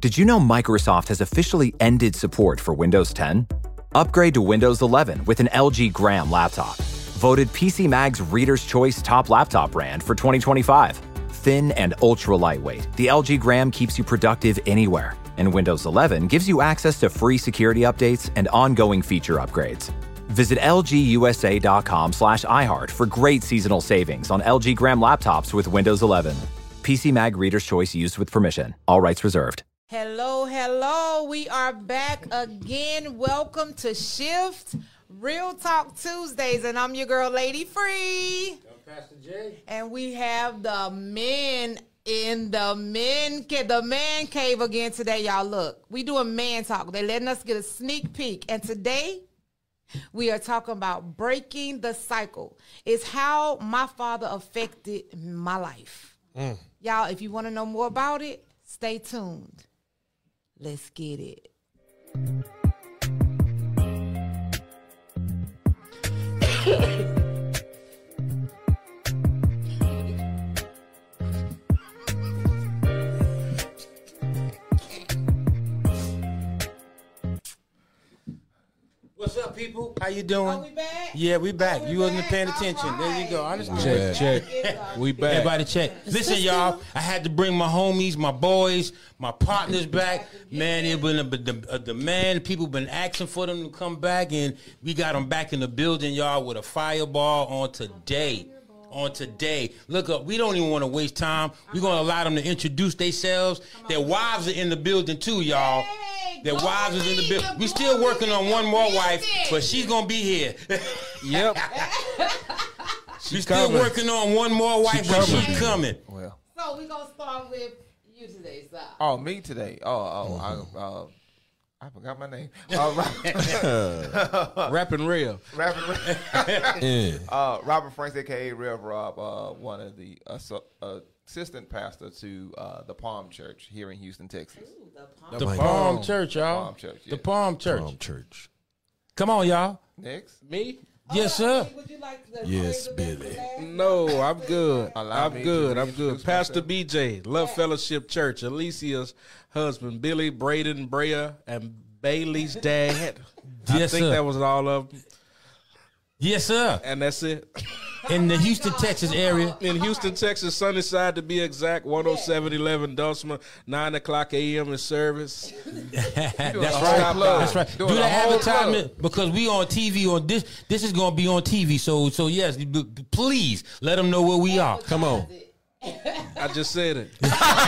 Did you know Microsoft has officially ended support for Windows 10? Upgrade to Windows 11 with an LG Gram laptop. Voted PC Mag's Reader's Choice Top Laptop Brand for 2025. Thin and ultra lightweight, the LG Gram keeps you productive anywhere. And Windows 11 gives you access to free security updates and ongoing feature upgrades. Visit lgusa.com/iHeart for great seasonal savings on LG Gram laptops with Windows 11. PC Mag Reader's Choice used with permission. All rights reserved. Hello. We are back again. Welcome to Shift Real Talk Tuesdays, and I'm your girl, Lady Free. I'm Pastor J. And we have the men in the man cave again today, y'all. Look, we doing man talk. They letting us get a sneak peek, and today we are talking about breaking the cycle. It's how my father affected my life. Y'all, if you want to know more about it, stay tuned. Let's get it. What's up, people? How you doing? Are we back? Yeah, we back. Oh, we You wasn't back? paying All attention. There you right. go. I understand. Check. We back. Everybody check. Listen, y'all. I had to bring my homies, my boys, my partners back. Man, it been a demand. People been asking for them to come back, and we got them back in the building, y'all, with a fireball on today. Look up. We don't even want to waste time. We're going to allow them to introduce themselves. Their wives are in the building, too, y'all. Their wives is in the building. We still working on one more wife, but she's going to be here. Yep. She's still working on one more wife, but she's coming. Well. So we're going to start with you today, sir. Oh, me today. I forgot my name. Rapping real. Robert Franks, a.k.a. Rev Rob, one of the assistant pastor to the Palm Church here in Houston, Texas. Ooh, The Palm Church, y'all. Palm Church, yeah. The Palm Church. Palm Church. Come on, y'all. Next. Me? Yes, sir. Would you like to Yes, say the Billy. last No, I'm good. Allow me I'm to good. reintroduce Pastor myself. BJ, Love Fellowship Church, Alicia's husband, Billy, Braden, Brea, and Bailey's dad. I Yes, think sir. that was all of them. Yes, sir. And that's it. In the Houston, Texas area. In Houston, Texas, Sunnyside to be exact, 10711 Dulcimer, 9 o'clock a.m. in service. That's whole right. plug. That's right. Doing Do a the whole advertisement because we on TV on this. This is going to be on TV. So yes, please let them know where we are. Come on. I just said it.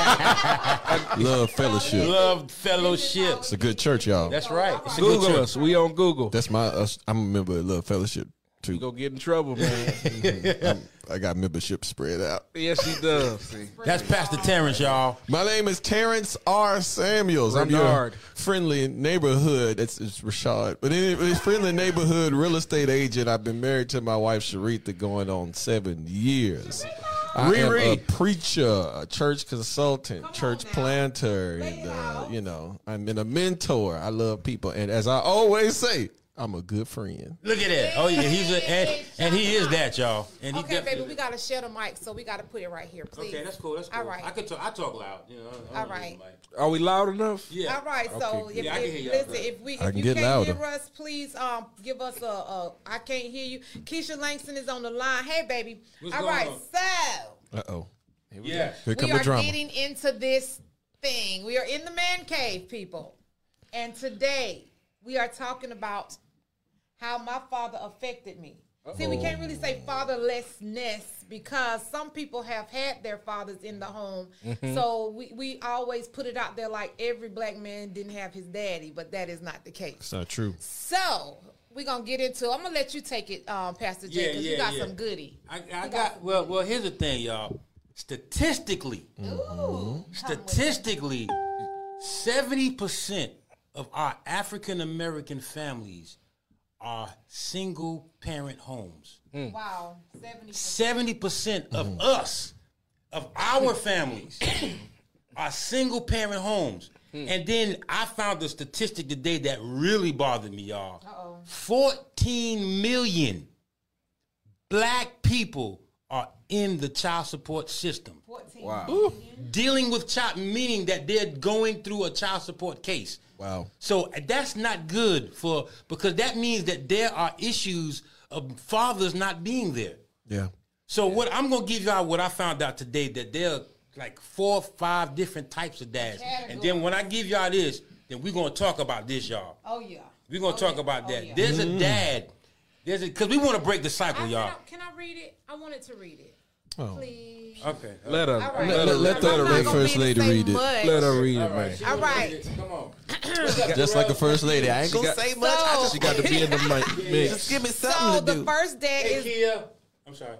Love Fellowship. Love Fellowship. It's a good church, y'all. That's right. It's a good Google church. us. We on Google. That's I'm a member of Love Fellowship You too. go get in trouble, man. I got membership spread out. Yes, he does. That's Pastor Terrence, y'all. My name is Terrence R. Samuels. I'm your Renard. friendly neighborhood. It's Rashad, but anyway, friendly neighborhood real estate agent. I've been married to my wife Sharitha going on 7 years. I am a preacher, a church consultant, church planter, and I'm a mentor. I love people, and as I always say, I'm a good friend. Look at that. Oh yeah, and he is that, y'all. And he Okay, baby, we got to share the mic, so we got to put it right here, please. Okay, that's cool. That's cool. All right. I talk loud. You know. I All don't right. use the mic. Are we loud enough? Yeah. All right, so Yeah, I can hear y'all, listen, bro. if I you can get can't louder. hear us, please give us a I can't hear you. Keisha Langston is on the line. Hey, baby. What's All going right, on? so Uh-oh. Yeah. Here come we the are drama. getting into this thing. We are in the man cave, people. And today we are talking about how my father affected me. See, we can't really say fatherlessness because some people have had their fathers in the home. So we always put it out there like every black man didn't have his daddy, but that is not the case. It's not true. So we're going to get into I'm going to let you take it, Pastor J, because you got some goodie. I got well. Here's the thing, y'all. Statistically, Ooh, 70% of our African American families are single parent homes. wow, 70%. 70% of us, of our families, are single parent homes. And then I found a statistic today that really bothered me, y'all. 14 million black people are in the child support system. 14. Wow. Dealing with child, meaning that they're going through a child support case. Wow. So that's not good because that means that there are issues of fathers not being there. Yeah. So what I'm gonna give y'all what I found out today, that there are like 4 or 5 different types of dads. And then when I give y'all this, then we're gonna talk about this, y'all. Oh yeah. We're gonna talk about that. yeah. There's a dad. Because we want to break the cycle, y'all. Can I read it? I wanted to read it. Oh. Please. Okay. Let her. All right. Let the I'm not gonna first be lady to say read it. much. Let her read it, man. All right. Come on. Just like the first lady. I ain't gonna got- say much. I So- just She got to be in the mix. just give me So something to the do. first dad Hey, is Kia. I'm sorry.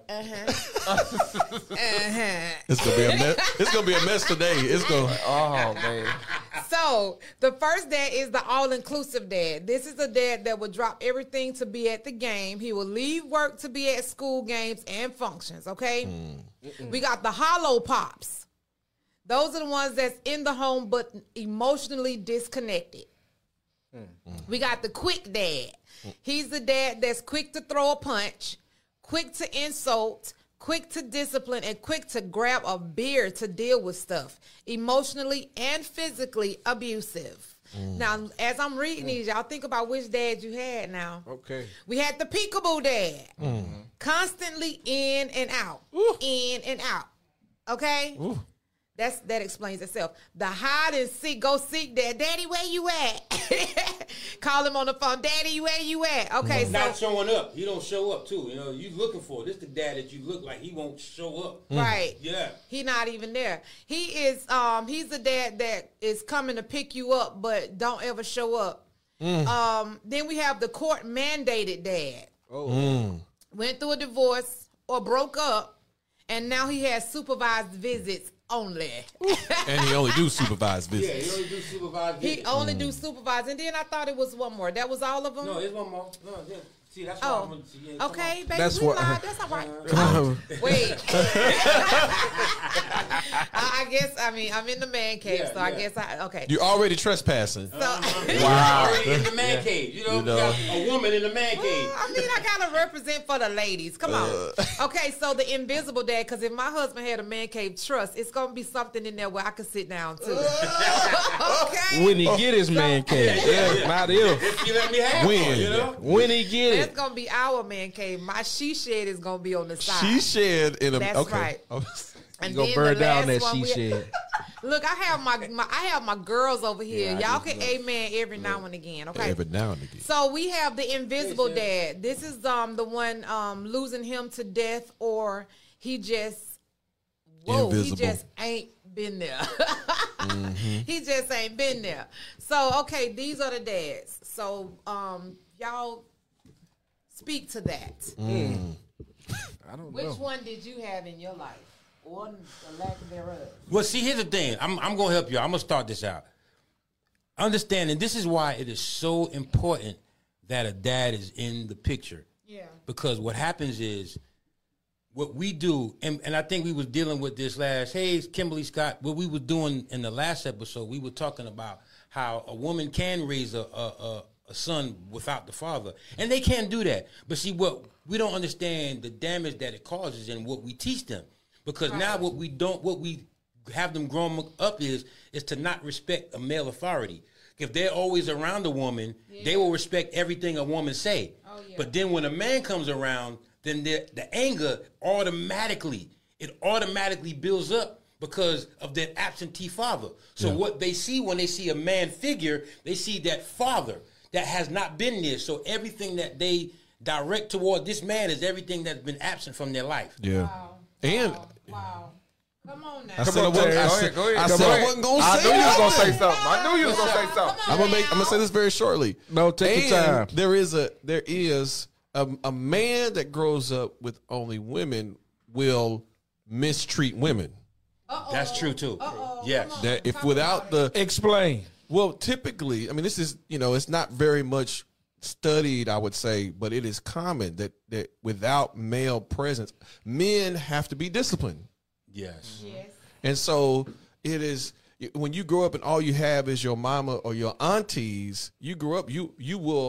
It's gonna be a mess. It's gonna be a mess today. It's gonna. Oh man. So the first dad is the all-inclusive dad. This is the dad that will drop everything to be at the game. He will leave work to be at school games and functions. Okay. We got the hollow pops. Those are the ones that's in the home but emotionally disconnected. We got the quick dad. He's the dad that's quick to throw a punch, quick to insult, quick to discipline, and quick to grab a beer to deal with stuff. Emotionally and physically abusive. Now, as I'm reading these, y'all think about which dad you had now. Okay. We had the peekaboo dad. Constantly in and out. In and out. Okay? That explains itself. The hide and seek, go seek dad. Daddy, where you at? Call him on the phone. Daddy, where you at? Okay, so Not showing up. He don't show up too. You know, you looking for. This the dad that you look like he won't show up. right. Yeah. He not even there. He is he's the dad that is coming to pick you up but don't ever show up. Then we have the court mandated dad. Went through a divorce or broke up and now he has supervised visits only. And he only do supervised Yeah, visits. he only do supervised He visits. only do supervised. And then I thought it was one more. That was all of them? No, there's one more. No, yeah. See, that's why I'm Oh, gonna see. Yeah, come okay, baby, That's we what- lied. That's all right. Wait. I guess, I mean, I'm in the man cave, Yeah, so I yeah. guess okay. You're already trespassing. So, Wow. Already in the man cave. You know, You know. we got a woman in the man cave. I mean, I gotta represent for the ladies. Come on. Okay, so the invisible dad, because if my husband had a man cave trust, it's gonna be something in there where I could sit down too. Okay. When he get his man cave. Yeah, not if. If you let me have When? one, you know? When he get That's it. gonna be our man cave. My she shed is gonna be on the side. She shed in a. That's okay. right. And You gonna then burn the down last that one she we- shed. Look, I have my girls over here. Yeah, I Y'all just can amen every now and again. Okay. Every now and again. So we have the invisible dad. This is the one losing him to death, or he just Invisible. he just ain't been there. He just ain't been there. So okay, these are the dads. So y'all speak to that. I don't Which know. one did you have in your life, or the lack thereof? Well, see, here's the thing. I'm going to help you. I'm going to start this out. Understanding this is why it is so important that a dad is in the picture. Yeah. Because what happens is what we do, and I think we was dealing with this Kimberly Scott, what we were doing in the last episode, we were talking about how a woman can raise a son without the father. And they can do that. But see, what we don't understand the damage that it causes and what we teach them. Because now what we have them grown up is to not respect a male authority. If they're always around a woman, they will respect everything a woman say. Oh, yeah. But then when a man comes around, then the anger automatically builds up because of that absentee father. So what they see when they see a man figure, they see that father that has not been there. So everything that they direct toward this man is everything that's been absent from their life. Yeah. Wow. And Wow. Come on now. I said I wasn't, Go I ahead, said, go ahead. I Go said I ahead. wasn't gonna I say knew you was gonna nothing. say something. I knew you was gonna say something. I'm gonna say this very shortly. No, take your time. There is a man that grows up with only women will mistreat women. That's true too. Yes. That if without the Explain. well, typically, I mean, this is it's not very much studied, I would say, but it is common that without male presence, men have to be disciplined. Yes. Yes. And so it is when you grow up and all you have is your mama or your aunties, you grow up, you will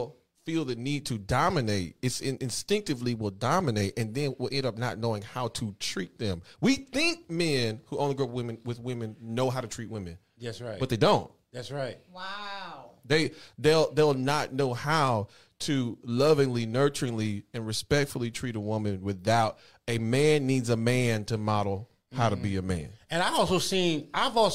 feel the need to dominate. It's instinctively will dominate, and then will end up not knowing how to treat them. We think men who only grow up with women know how to treat women. That's right. But they don't. That's right. Wow. They'll not know how to lovingly, nurturingly, and respectfully treat a woman without a man needs a man to model how to be a man. And I've also seen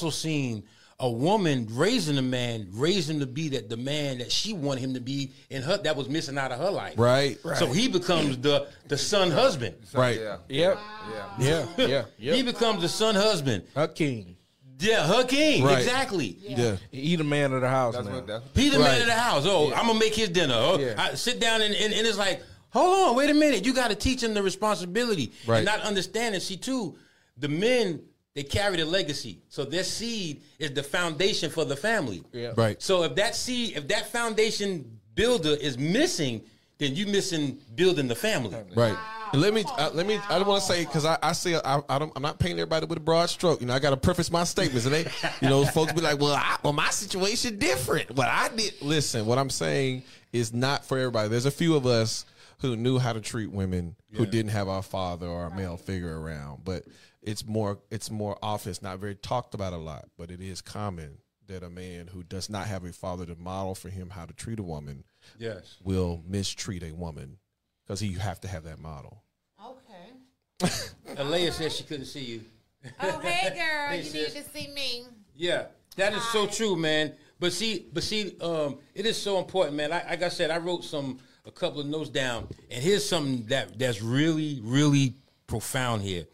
a woman raising a man, raise him to be the man that she wanted him to be in her, that was missing out of her life. Right. So he becomes the son husband. Right. Yep. Yeah. He becomes the son husband. A king. Yeah, her king. Right. Exactly. Yeah. He the man of the house That's now. what. He the Right. man of the house. Oh, I'm gonna make his dinner. Oh, Yeah. I sit down and it's like, hold on, wait a minute. You got to teach him the responsibility Right. and not understanding. See, too, the men, they carry the legacy, so their seed is the foundation for the family. Yeah. Right. So if that foundation builder is missing, then you missing building the family. Right. And let me. I don't want to say because I'm not painting everybody with a broad stroke. You know, I got to preface my statements, and folks be like, well, my situation different. What I did. Listen, what I'm saying is not for everybody. There's a few of us who knew how to treat women who didn't have our father or a male figure around, but it's more often. It's not very talked about a lot, but it is common that a man who does not have a father to model for him how to treat a woman Yes. will mistreat a woman because you have to have that model. Okay. Alea said she couldn't see you. Oh, hey, girl. Hey, You sis. need to see me. Yeah, that is so true, man. But see, it is so important, man. Like I said, I wrote a couple of notes down, and here's something that's really, really profound here.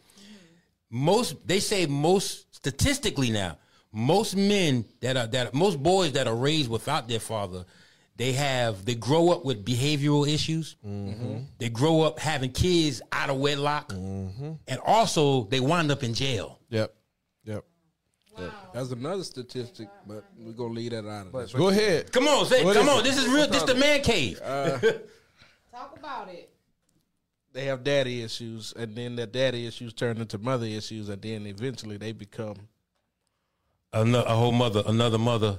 They say statistically now, most men most boys that are raised without their father, they grow up with behavioral issues. Mm-hmm. They grow up having kids out of wedlock, and also they wind up in jail. Yep. That's another statistic, but we're gonna leave that out of this. Go ahead. Come on, This is real. This the man cave. Talk about it. They have daddy issues, and then their daddy issues turn into mother issues, and then eventually they become Another mother.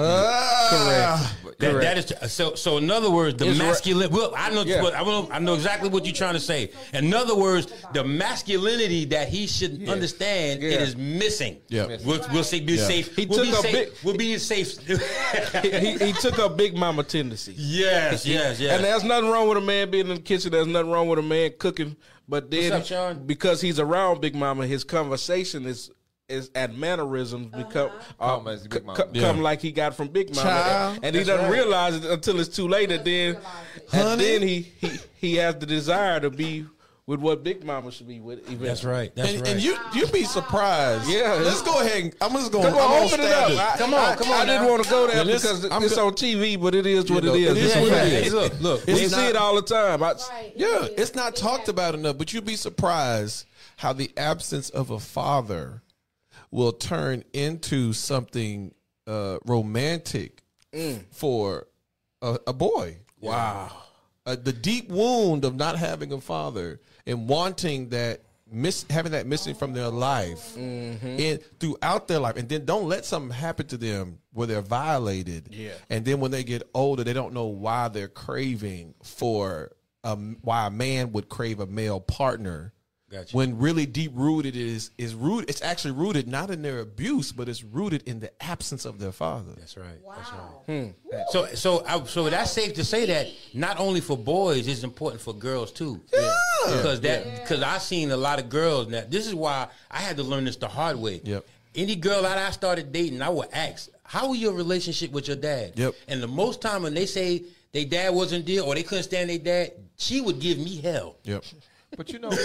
correct. That is so. In other words, the It's masculine. Well, I know. Yeah. I know exactly what you're trying to say. In other words, the masculinity that he should understand it is missing. Yeah. We'll say be safe. He We'll took be a safe. big- We'll be safe. he took up big mama tendencies. Yes. And there's nothing wrong with a man being in the kitchen. There's nothing wrong with a man cooking. But then, What's up, Sean? because he's around Big Mama, his conversation is at mannerisms become as Big Mama. come like he got from Big Mama, Child. and he doesn't realize it until it's too late. And then he has the desire to be with what Big Mama should be with. Eventually. That's right. That's right. And you'd be surprised. Yeah. Let's go ahead. I'm just going Come on, open it up. Come on. I didn't want to go there Yeah, because I'm it's go- on TV, but it is what You know, it is. it is It's what a it fact. is. Look. We It's see not- it all the time. Yeah, it's not talked about enough, but you'd be surprised how the absence of a father will turn into something romantic for a boy. Wow. The deep wound of not having a father and wanting that having that missing from their life and throughout their life, and then don't let something happen to them where they're violated. Yeah. And then when they get older, they don't know why they're craving for why a man would crave a male partner. Gotcha. When really deep rooted is rooted, it's actually rooted not in their abuse, but it's rooted in the absence of their father. That's right. Wow. That's right. So that's safe to say that not only for boys, it's important for girls too. Yeah. Because I seen a lot of girls now. This is why I had to learn this the hard way. Yep. Any girl that I started dating, I would ask, "How was your relationship with your dad?" Yep. And the most time when they say their dad wasn't there or they couldn't stand their dad, she would give me hell. Yep. But you know, on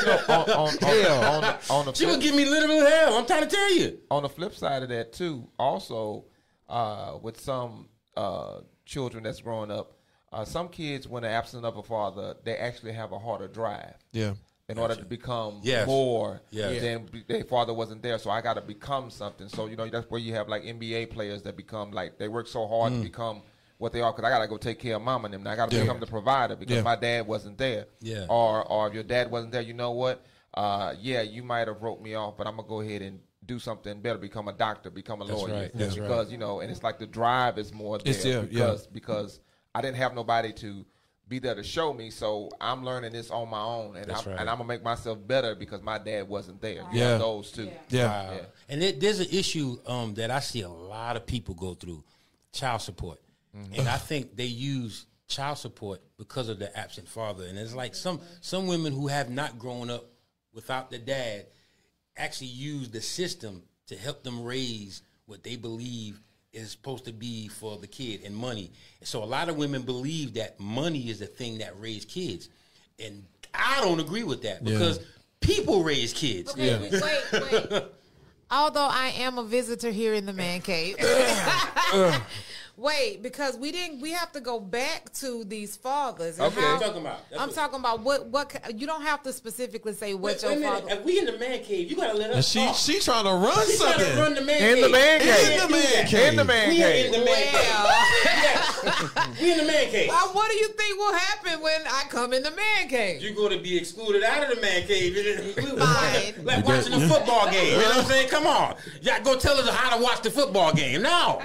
the She would flip, give me literal hell. I'm trying to tell you. on the flip side of that too, also with some children that's growing up, some kids when they're absent of a father, they actually have a harder drive. Yeah. In order to become Yes. more Yes. than their father wasn't there, so I got to become something. So that's where you have like NBA players that become like they work so hard to become what they are, because I got to go take care of mom and them. I got to become the provider because my dad wasn't there. Yeah. Or if your dad wasn't there, you know what? You might have wrote me off, but I'm gonna go ahead and do something better. Become a doctor, become a lawyer. right. That's because and it's like the drive is more there It's there, yeah. because I didn't have nobody to be there to show me, so I'm learning this on my own, and I'm gonna make myself better because my dad wasn't there. Yeah, those two. Yeah. Wow. And there's an issue that I see a lot of people go through: child support, and I think they use child support because of the absent father. And it's like some women who have not grown up without the dad actually use the system to help them raise what they believe is supposed to be for the kid and money. So a lot of women believe that money is the thing that raise kids. And I don't agree with that because people raise kids. Okay, wait. Although I am a visitor here in the man cave. Wait, because we have to go back to these fathers. And Okay, what you talking about? I'm talking about what you don't have to specifically say what your father. If we in the man cave, you gotta let us And talk. she trying to run She something. trying to run the man In cave. the man cave. In the man cave. In the man We cave. in the man cave. Well, We in the man cave. what do you think will happen when I come in the man cave? You're going to be excluded out of the man cave. Fine. Like watching a football game. You know what I'm saying? Come on. Y'all go tell us how to watch the football game. No.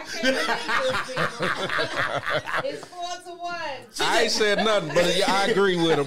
It's 4-1. I ain't said nothing, but I agree with him.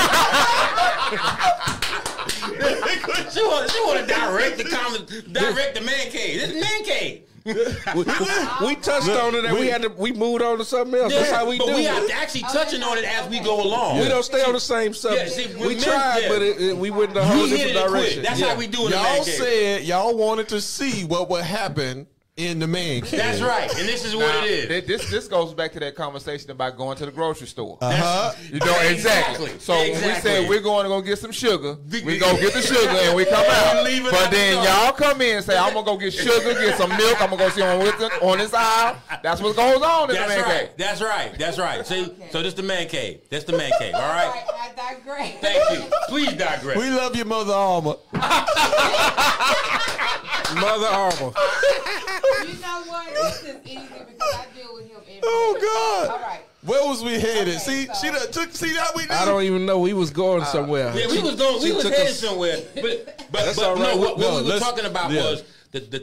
She want to direct the man cave. This is man cave. We touched on it and we moved on to something else. That's how we but do we it. are actually touching on it as we go along. We don't stay on the same subject. see, we men- tried, but we went in a whole We hit different it and direction. quit. That's how we do in the man Y'all cave. said y'all wanted to see what would happen in the man cave. That's right. And this is what Now, it is. This goes back to that conversation about going to the grocery store. Uh-huh. Exactly. So when we Exactly. said we're going to go get some sugar, we go get the sugar and we come out. Leave it But at the then door. y'all come in and say, I'm going to go get sugar, get some milk, I'm going to go see on this aisle. That's what goes on in the That's man right. cave. That's right. That's right. See, so this the man cave. That's the man cave. All right. I digress. Thank you. Please digress. We love you, Mother Alma. Mother Armor. You know what? This is easy because I deal with him every day. Oh God. All right. Where was we headed? Okay, See, so- she done took. See that we. I don't even know. We was going somewhere. Yeah, we was going. We She was took headed us- somewhere. But That's but all right. no. What No, we were let's- talking about yeah. was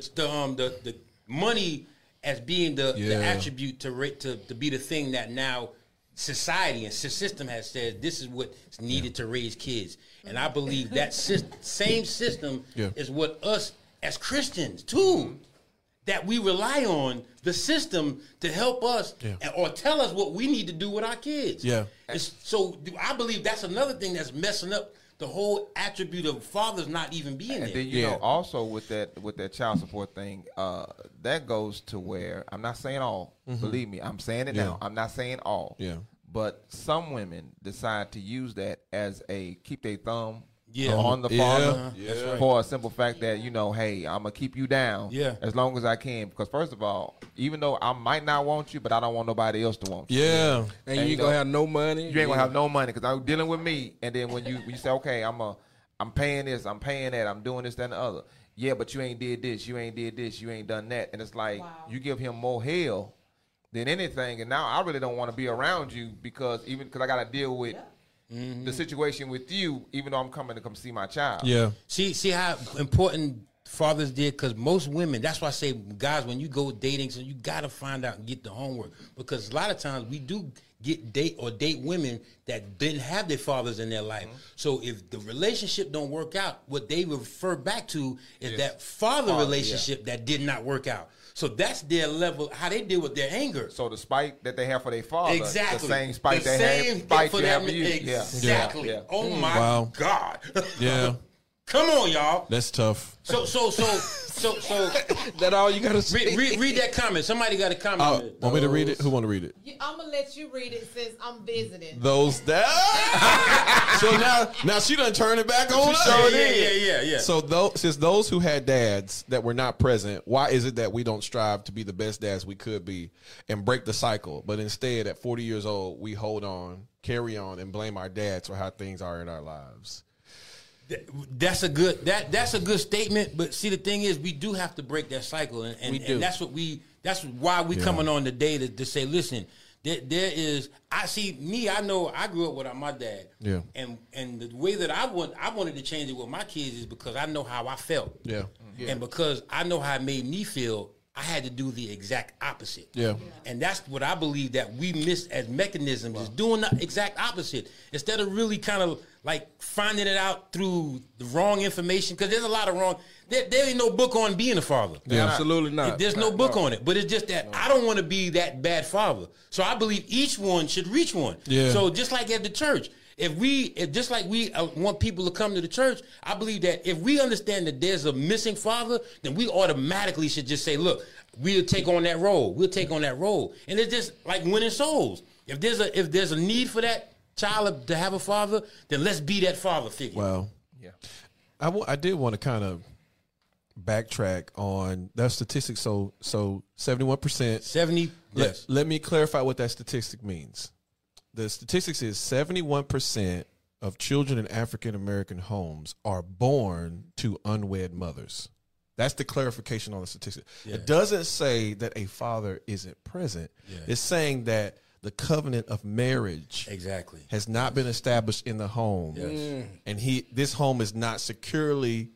the money as being the attribute to be the thing that now society and system has said this is what's needed to raise kids. And I believe that same system is what us as Christians too, that we rely on the system to help us or tell us what we need to do with our kids. Yeah. So I believe that's another thing that's messing up the whole attribute of fathers not even being And there. then you know, also with that child support thing, that goes to where I'm not saying all. Believe me, I'm saying it now. I'm not saying all. Yeah. But some women decide to use that as a keep their thumb Yeah. on the Yeah. father That's right. for a simple fact that, you know, hey, I'm going to keep you down as long as I can. Because first of all, even though I might not want you, but I don't want nobody else to want you. Yeah. And And you you ain't gonna know, have no money. You ain't gonna have no money because I'm dealing with me. And then when you say, okay, I'm paying this, I'm paying that, I'm doing this, that, and the other. Yeah, but you ain't did this, you ain't did this, you ain't done that. And it's like you give him more hell than anything. And now I really don't want to be around you because I got to deal with the situation with you, even though I'm coming to come see my child. Yeah. See how important fathers did, because most women, that's why I say, guys, when you go dating, so you got to find out and get the homework, because a lot of times we do date women that didn't have their fathers in their life. So if the relationship don't work out, what they refer back to is that father relationship that did not work out. So that's their level, how they deal with their anger. So the spite that they have for their father, Exactly. the same spite The they same have, spite for you that have for you. Exactly. Yeah. Oh my Wow. God. Yeah. Come on, y'all. That's tough. So That all you gotta say. read that comment. Somebody got a comment. Want me to read it? Who want to read it? I'm gonna let you read it since I'm visiting. Those that. So now she done turn it back on us. Yeah. So since those who had dads that were not present, why is it that we don't strive to be the best dads we could be and break the cycle? But instead, at 40 years old, we hold on, carry on, and blame our dads for how things are in our lives. That's a good statement. But see, the thing is, we do have to break that cycle, and that's why we coming on today to say, listen, there is. I know I grew up without my dad. Yeah. And the way that I wanted to change it with my kids is because I know how I felt. Yeah. And because I know how it made me feel, I had to do the exact opposite. Yeah. And that's what I believe that we miss as mechanisms is doing the exact opposite. Instead of really kind of like finding it out through the wrong information, because there's a lot of wrong. There ain't no book on being a father. Yeah, absolutely not. There's no book on it. But it's just that I don't want to be that bad father. So I believe each one should reach one. Yeah. So just like at the church, just like we want people to come to the church, I believe that if we understand that there's a missing father, then we automatically should just say, look, we'll take on that role. We'll take on that role. And it's just like winning souls. If there's a need for that child to have a father, then let's be that father figure. Well, Yeah. I did want to kind of backtrack on that statistic. So 71%. 70, yes. Let me clarify what that statistic means. The statistics is 71% of children in African American homes are born to unwed mothers. That's the clarification on the statistic. Yeah. It doesn't say that a father isn't present. Yeah. It's saying that the covenant of marriage Exactly. has not been established in the home, Yes. and this home is not securely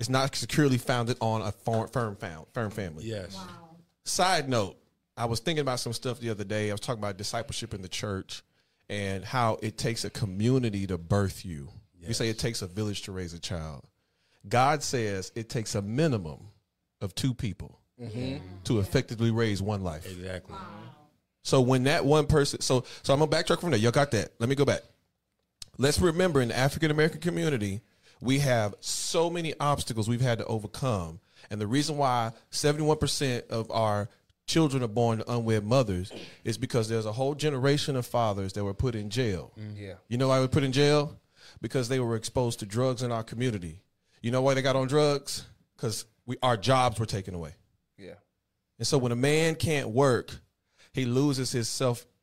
founded on a firm family. Yes. Side note, I was thinking about some stuff the other day. I was talking about discipleship in the church and how it takes a community to birth you. We say it takes a village to raise a child. God says it takes a minimum of 2 people to effectively raise one life. Exactly. So when that one person, so I'm gonna backtrack from there. Y'all got that? Let me go back. Let's remember in the African American community, we have so many obstacles we've had to overcome, and the reason why 71% of our children are born to unwed mothers is because there's a whole generation of fathers that were put in jail. Yeah. You know why they were put in jail? Because they were exposed to drugs in our community. You know why they got on drugs? Because our jobs were taken away. Yeah. And so when a man can't work, he loses his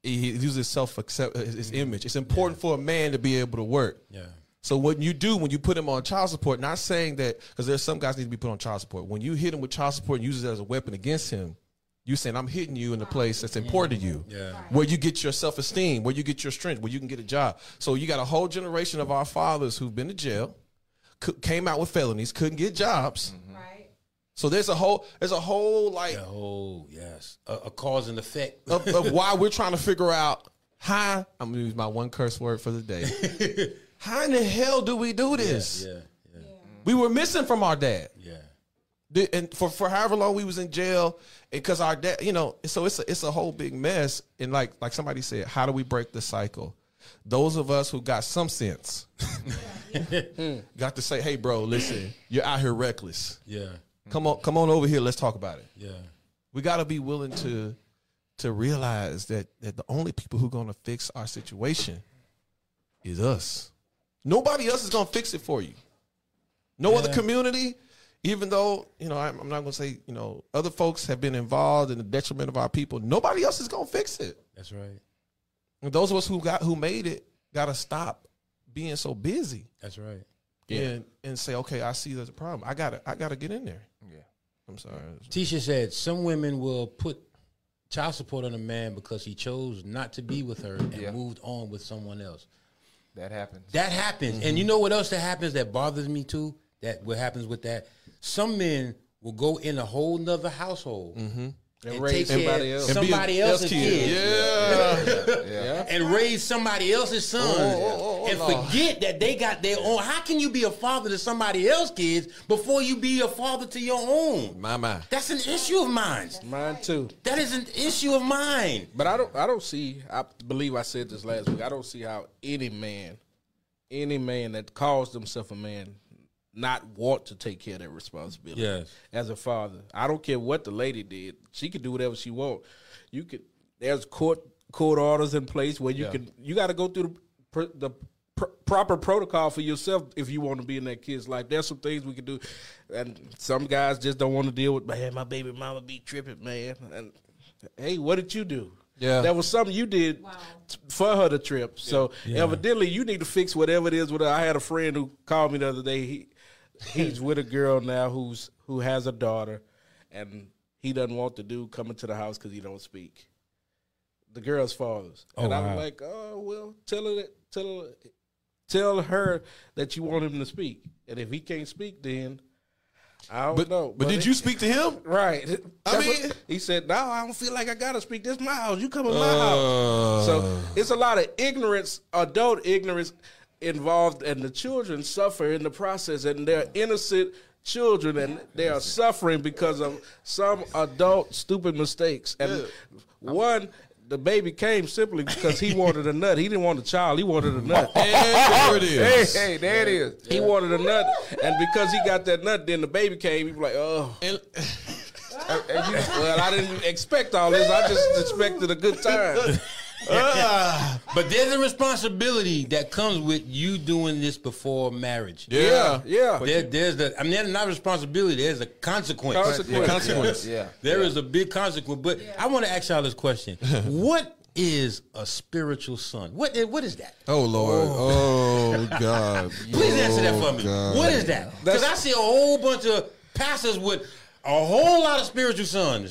his image. It's important for a man to be able to work. Yeah. So what you do when you put him on child support, not saying that, because there's some guys need to be put on child support. When you hit him with child support and use it as a weapon against him, you saying, I'm hitting you in the place that's important to you, where you get your self-esteem, where you get your strength, where you can get a job. So you got a whole generation of our fathers who've been to jail, came out with felonies, couldn't get jobs. Right. So there's a whole like a cause and effect of why we're trying to figure out how. I'm gonna use my one curse word for the day. How in the hell do we do this? Yeah. We were missing from our dad. Yeah. And for however long we was in jail, because our dad, so it's a whole big mess. And like somebody said, how do we break the cycle? Those of us who got some sense got to say, hey, bro, listen, you're out here reckless. Yeah. Come on over here. Let's talk about it. Yeah. We got to be willing to realize that the only people who are going to fix our situation is us. Nobody else is going to fix it for you. No other community, even though, I'm not going to say, other folks have been involved in the detriment of our people. Nobody else is going to fix it. That's right. And those of us who made it got to stop being so busy. That's right. And say, okay, I see there's a problem. I gotta get in there. Yeah. I'm sorry. Tisha said some women will put child support on a man because he chose not to be with her and moved on with someone else. That happens. That happens. And you know what else that happens that bothers me too? That what happens with that? Some men will go in a whole nother household and raise take care somebody else. of somebody else's kids. Yeah. And raise somebody else's sons and forget that they got their own. How can you be a father to somebody else's kids before you be a father to your own? My. That's an issue of mine. Mine too. That is an issue of mine. But I don't see, I believe I said this last week, I don't see how any man that calls themselves a man not want to take care of that responsibility. Yes. As a father. I don't care what the lady did. She could do whatever she want. There's court orders in place where you got to go through the proper protocol for yourself if you want to be in that kid's life. There's some things we can do. And some guys just don't want to deal with, man, my baby mama be tripping, man. And hey, what did you do? Yeah. That was something you did for her to trip. So evidently you need to fix whatever it is with her. I had a friend who called me the other day. He's with a girl now who has a daughter, and he doesn't want the dude coming to the house because he don't speak. The girl's fathers. And I'm like, oh, well, tell her that you want him to speak. And if he can't speak, then I don't know. But did you speak to him? Right. I mean, he said, "No, I don't feel like I gotta speak. This is my house. You come in my house." So it's a lot of ignorance, adult ignorance involved, and the children suffer in the process, and they're innocent children, and they are suffering because of some adult stupid mistakes. And the baby came simply because he wanted a nut. He didn't want a child. He wanted a nut. There it is. Hey, there it is. He wanted a nut, and because he got that nut, then the baby came. He was like, "Oh." Well, I didn't expect all this. I just expected a good time. But there's a responsibility that comes with you doing this before marriage. Yeah. There's not a responsibility. There's a consequence. Yeah. There is a big consequence. But I want to ask y'all this question: what is a spiritual son? What is that? Oh Lord! Oh God! Please answer that for me. God. What is that? Because I see a whole bunch of pastors with a whole lot of spiritual sons.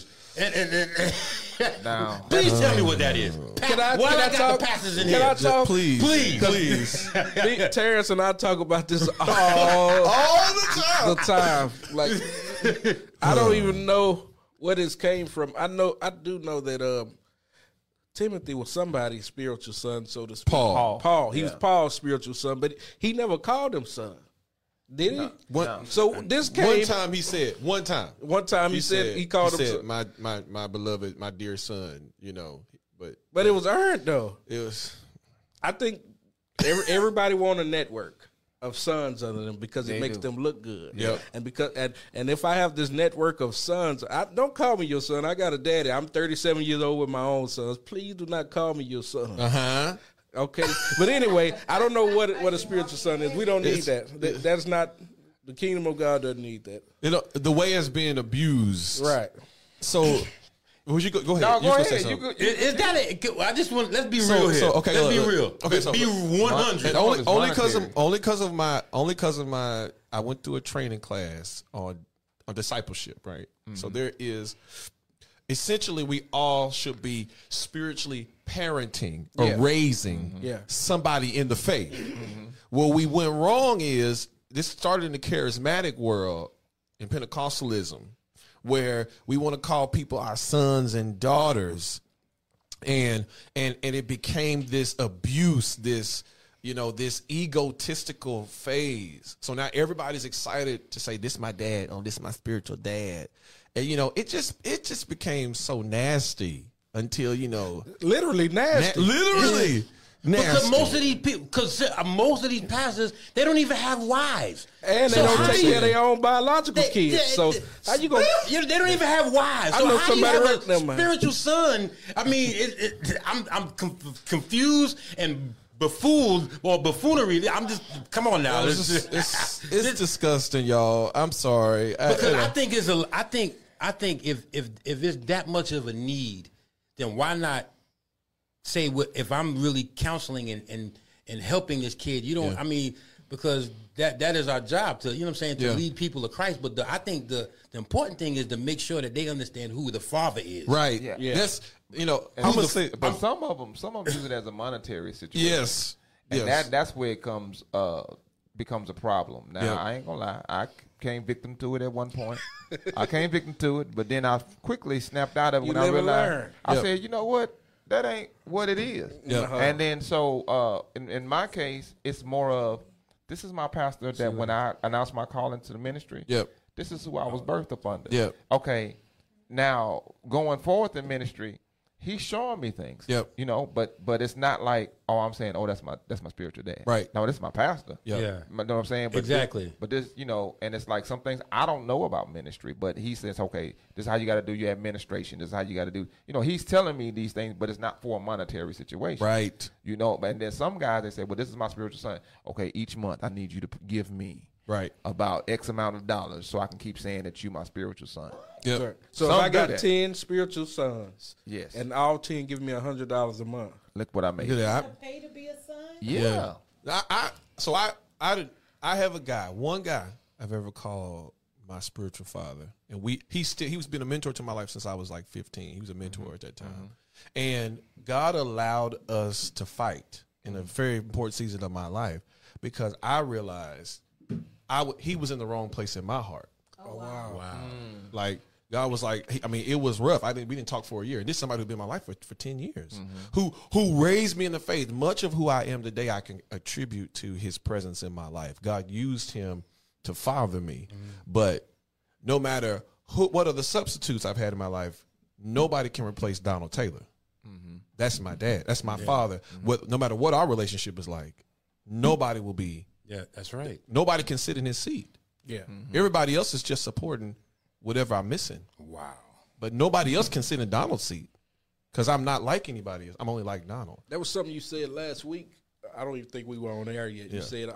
Now, Please tell me what that is. Why I got the pastors in here? Can I talk? Please. Terrence and I talk about this all the time. Like, I don't even know where this came from. I do know that Timothy was somebody's spiritual son, so to speak. Paul. He was Paul's spiritual son, but he never called him son. Did he? No. So this came. One time he said he called him my beloved, my dear son. You know, but it was earned though. It was. I think everybody want a network of sons under them because it makes them look good. Yep. And if I have this network of sons, don't call me your son. I got a daddy. I'm 37 years old with my own sons. Please do not call me your son. Okay, but anyway, I don't know what a spiritual son is. We don't need that. That's not the kingdom of God. Doesn't need that. You know the way it's being abused. Right. So, would you go ahead? No, go ahead. Is that it? I just want. Let's be real here. Okay, let's be real. Okay, so be 100. Only because of my I went through a training class on discipleship. Right. Mm-hmm. So there is. Essentially, we all should be spiritually parenting or raising somebody in the faith. Mm-hmm. Where we went wrong is this started in the charismatic world in Pentecostalism, where we want to call people our sons and daughters, and it became this abuse, this egotistical phase. So now everybody's excited to say, "This is my dad," "Oh, this is my spiritual dad." And it just became so nasty until literally nasty. Literally nasty. Because most of these pastors, they don't even have wives, and they don't take care of their own biological kids. So how you gonna? They don't even have wives. I so know how do you have a them, spiritual son? I mean, I'm confused and befooled or buffoonery. I'm just come on now. It's disgusting, y'all. I'm sorry. Because I think if it's that much of a need, then why not say if I'm really counseling and helping this kid? I mean, because that is our job to to lead people to Christ. But I think the important thing is to make sure that they understand who the Father is. Right. Yeah. That's I'm gonna say, but some of them use it as a monetary situation. Yes. And that's where it becomes a problem. Now I ain't gonna lie, I came victim to it at one point. But then I quickly snapped out of it when I realized. I said, you know what? That ain't what it is. Yep. And then so in my case, it's more of this is my pastor that when I announced my call into the ministry. Yep. This is who I was birthed up under. Yep. Okay. Now going forward in ministry, he's showing me things. Yep. But it's not like, I'm saying, that's my spiritual dad. Right. No, this is my pastor. Yep. Yeah. You know what I'm saying? But exactly. This, and it's like some things I don't know about ministry, but he says, okay, this is how you got to do your administration. This is how you got to do. He's telling me these things, but it's not for a monetary situation. Right. And then some guys, they say, well, this is my spiritual son. Okay, each month I need you to give me about X amount of dollars so I can keep saying that you my spiritual son. Yep. Sure. So if I got 10 spiritual sons, yes, and all 10 give me $100 a month, look what I made. Pay to be a son? Yeah. I have one guy I've ever called my spiritual father, and he's been a mentor to my life since I was like 15. He was a mentor at that time, and God allowed us to fight in a very important season of my life because I realized he was in the wrong place in my heart. Wow. Like God was like, I mean, it was rough. We didn't talk for a year. And this is somebody who's been in my life for 10 years, who raised me in the faith. Much of who I am today, I can attribute to his presence in my life. God used him to father me. But no matter what are the substitutes I've had in my life, nobody can replace Donald Taylor. That's my dad. That's my father. No matter what our relationship is like, nobody will be. Yeah, that's right. Nobody can sit in his seat. Yeah. Everybody else is just supporting whatever I'm missing. Wow. But nobody else can sit in Donald's seat because I'm not like anybody else. I'm only like Donald. That was something you said last week. I don't even think we were on air yet. You said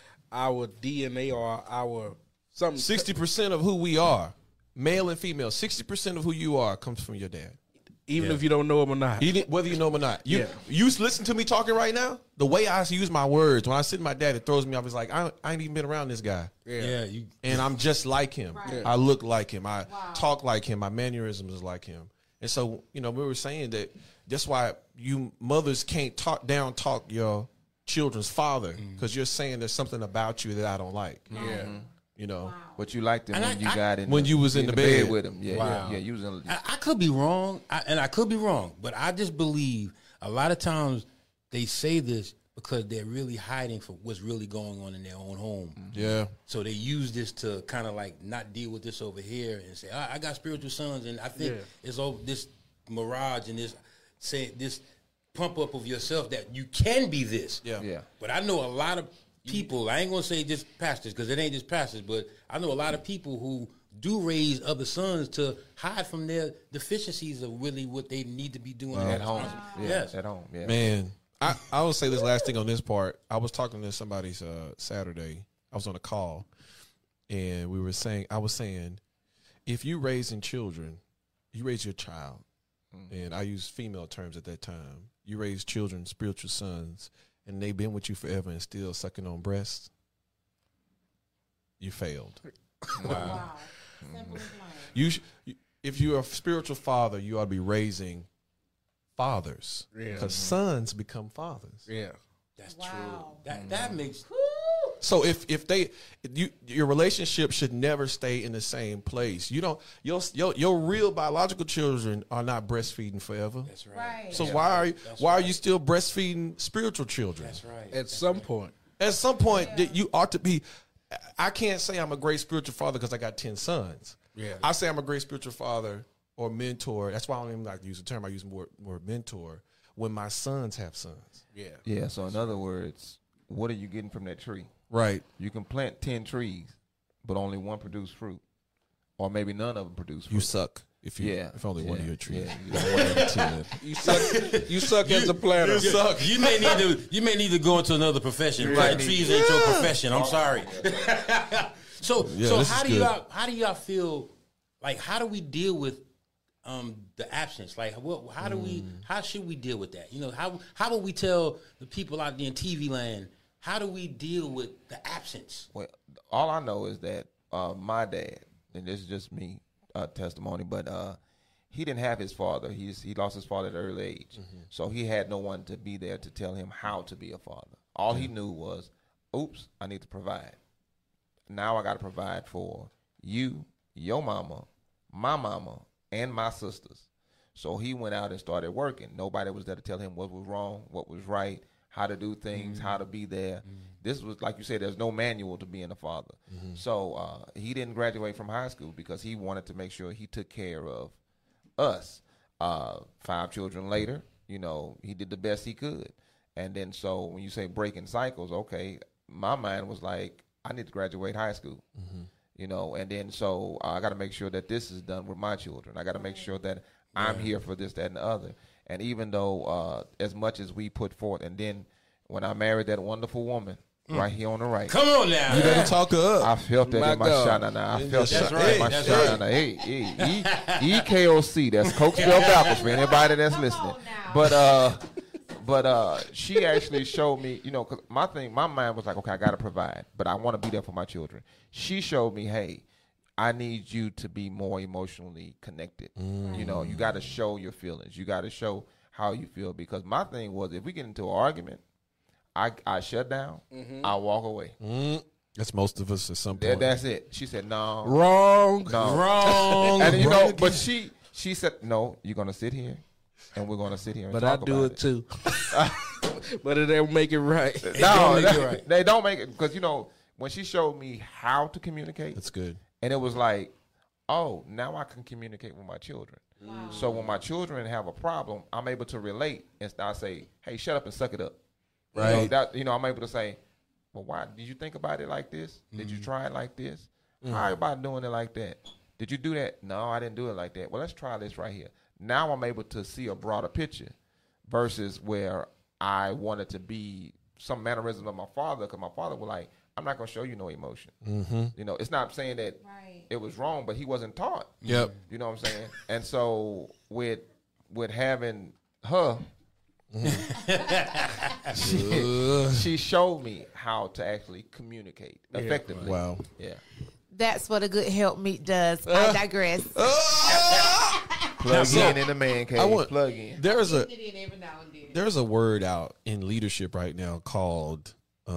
our DNA or our something. 60% of who we are, male and female, 60% of who you are comes from your dad. Even if you don't know him or not. Whether you know him or not. You listen to me talking right now, the way I use my words, when I sit with my dad, it throws me off. It's like, I ain't even been around this guy. Yeah. And I'm just like him. Right. I look like him. I talk like him. My mannerisms is like him. And so, we were saying that that's why you mothers can't talk your children's father because you're saying there's something about you that I don't like. Yeah. But you liked him when you was in the bed with him. Yeah, Wow. yeah. You was in. I could be wrong, I could be wrong, but I just believe a lot of times they say this because they're really hiding from what's really going on in their own home. Yeah. So they use this to kind of like not deal with this over here and say, I got spiritual sons, and I think it's all this mirage and this pump up of yourself that you can be this. Yeah. But I know a lot of people, I ain't going to say just pastors because it ain't just pastors, but I know a lot of people who do raise other sons to hide from their deficiencies of really what they need to be doing At home. Yes. At home. Yeah. Man, I will say this last thing on this part. I was talking to somebody Saturday. I was on a call, and I was saying, if you raising children, you raise your child, and I use female terms at that time. You raise children, spiritual sons, and they've been with you forever and still sucking on breasts. You failed. Wow. Simple as plain. If you're a spiritual father, you ought to be raising fathers because sons become fathers. Yeah. That's true. That makes... So if your relationship should never stay in the same place. You don't your real biological children are not breastfeeding forever. That's right. So why are you still breastfeeding spiritual children? That's right. At some point. At some point that you ought to be. I can't say I'm a great spiritual father because I got 10 sons. Yeah. I say I'm a great spiritual father or mentor. That's why I don't even like to use the term. I use more mentor when my sons have sons. Yeah. Yeah. So in other words, what are you getting from that tree? Right. You can plant 10 trees, but only one produce fruit, or maybe none of them produce fruit. You suck if only one of your trees. Yeah. You suck as a planter. You suck. You may need to go into another profession. Planting trees ain't your profession. I'm sorry. So how do y'all feel? Like, how do we deal with the absence? Like, how should we deal with that? How will we tell the people out there in TV land? How do we deal with the absence? Well, all I know is that my dad, and this is just me testimony, but he didn't have his father. He lost his father at an early age, so he had no one to be there to tell him how to be a father. All he knew was, "Oops, I need to provide. Now I got to provide for you, your mama, my mama, and my sisters." So he went out and started working. Nobody was there to tell him what was wrong, what was right, how to do things, how to be there. This was, like you said, there's no manual to being a father. So he didn't graduate from high school because he wanted to make sure he took care of us. 5 children later, he did the best he could. And then so when you say breaking cycles, okay, my mind was like, I need to graduate high school. And then so I got to make sure that this is done with my children. I got to make sure that I'm here for this, that, and the other. And even though as much as we put forth, and then when I married that wonderful woman right here on the right. Come on now. You better talk her up. I felt that in my shana now. I felt that in my shana now. Hey, EKOC, that's Cokesville Baptist for anybody that's listening. But she actually showed me, because my mind was like, okay, I got to provide, but I want to be there for my children. She showed me, hey, I need you to be more emotionally connected. You got to show your feelings. You got to show how you feel, because my thing was, if we get into an argument, I shut down, I walk away. That's most of us at some point. That's it. She said, no. Wrong. No. Wrong. And you know, but she said, no, you're going to sit here and we're going to sit here and But talk I do about it too. But it don't make it right. No, make it right. they don't make it. Because, you know, when she showed me how to communicate. That's good. And it was like, oh, now I can communicate with my children. Wow. So when my children have a problem, I'm able to relate and I say, hey, shut up and suck it up. Right. I'm able to say, well, why did you think about it like this? Did you try it like this? How about doing it like that? Did you do that? No, I didn't do it like that. Well, let's try this right here. Now I'm able to see a broader picture versus where I wanted to be some mannerism of my father, because my father was like, I'm not going to show you no emotion. Mm-hmm. You know, it's not saying that it was wrong, but he wasn't taught. Yep. You know what I'm saying? And so with having her, she showed me how to actually communicate effectively. Wow. Yeah. That's what a good helpmeet does. I digress. Plug in the man cave. Plug in. There's a word out in leadership right now called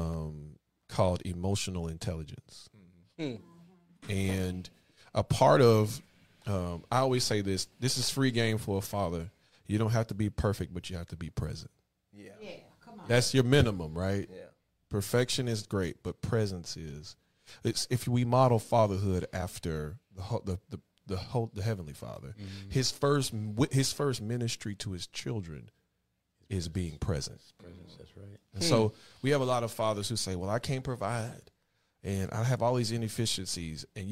emotional intelligence. Mm-hmm. And a part of I always say this is free game for a father. You don't have to be perfect, but you have to be present. Yeah, come on. That's your minimum, right? Yeah. Perfection is great, but presence is. It's if we model fatherhood after the Heavenly Father, mm-hmm. his first ministry to his children is being present. That's right. And so we have a lot of fathers who say, "Well, I can't provide, and I have all these inefficiencies." And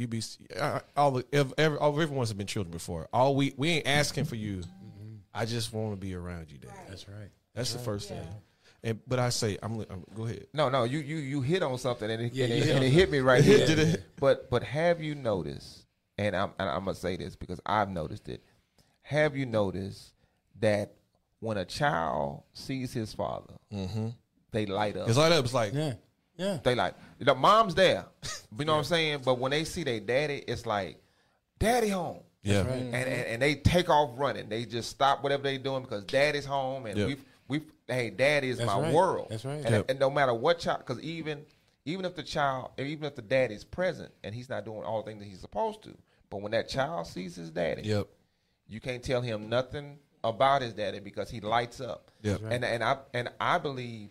everyone's been children before. We ain't asking for you. Mm-hmm. I just want to be around you, Dad. Right. That's right. That's the first thing. But I say, I'm go ahead. No, you hit on something, and it hit me right here. But have you noticed? And I'm gonna say this because I've noticed it. Have you noticed that when a child sees his father, mm-hmm. they light up? It's light up. It's like yeah. They like the mom's there. You know what I'm saying? But when they see their daddy, it's like, daddy home. Yeah. Right. And they take off running. They just stop whatever they're doing because daddy's home, and hey, daddy is my world. That's right. And no matter what child, because even if the daddy's present and he's not doing all the things that he's supposed to, but when that child sees his daddy, you can't tell him nothing about his daddy because he lights up. Yep. Right. And I believe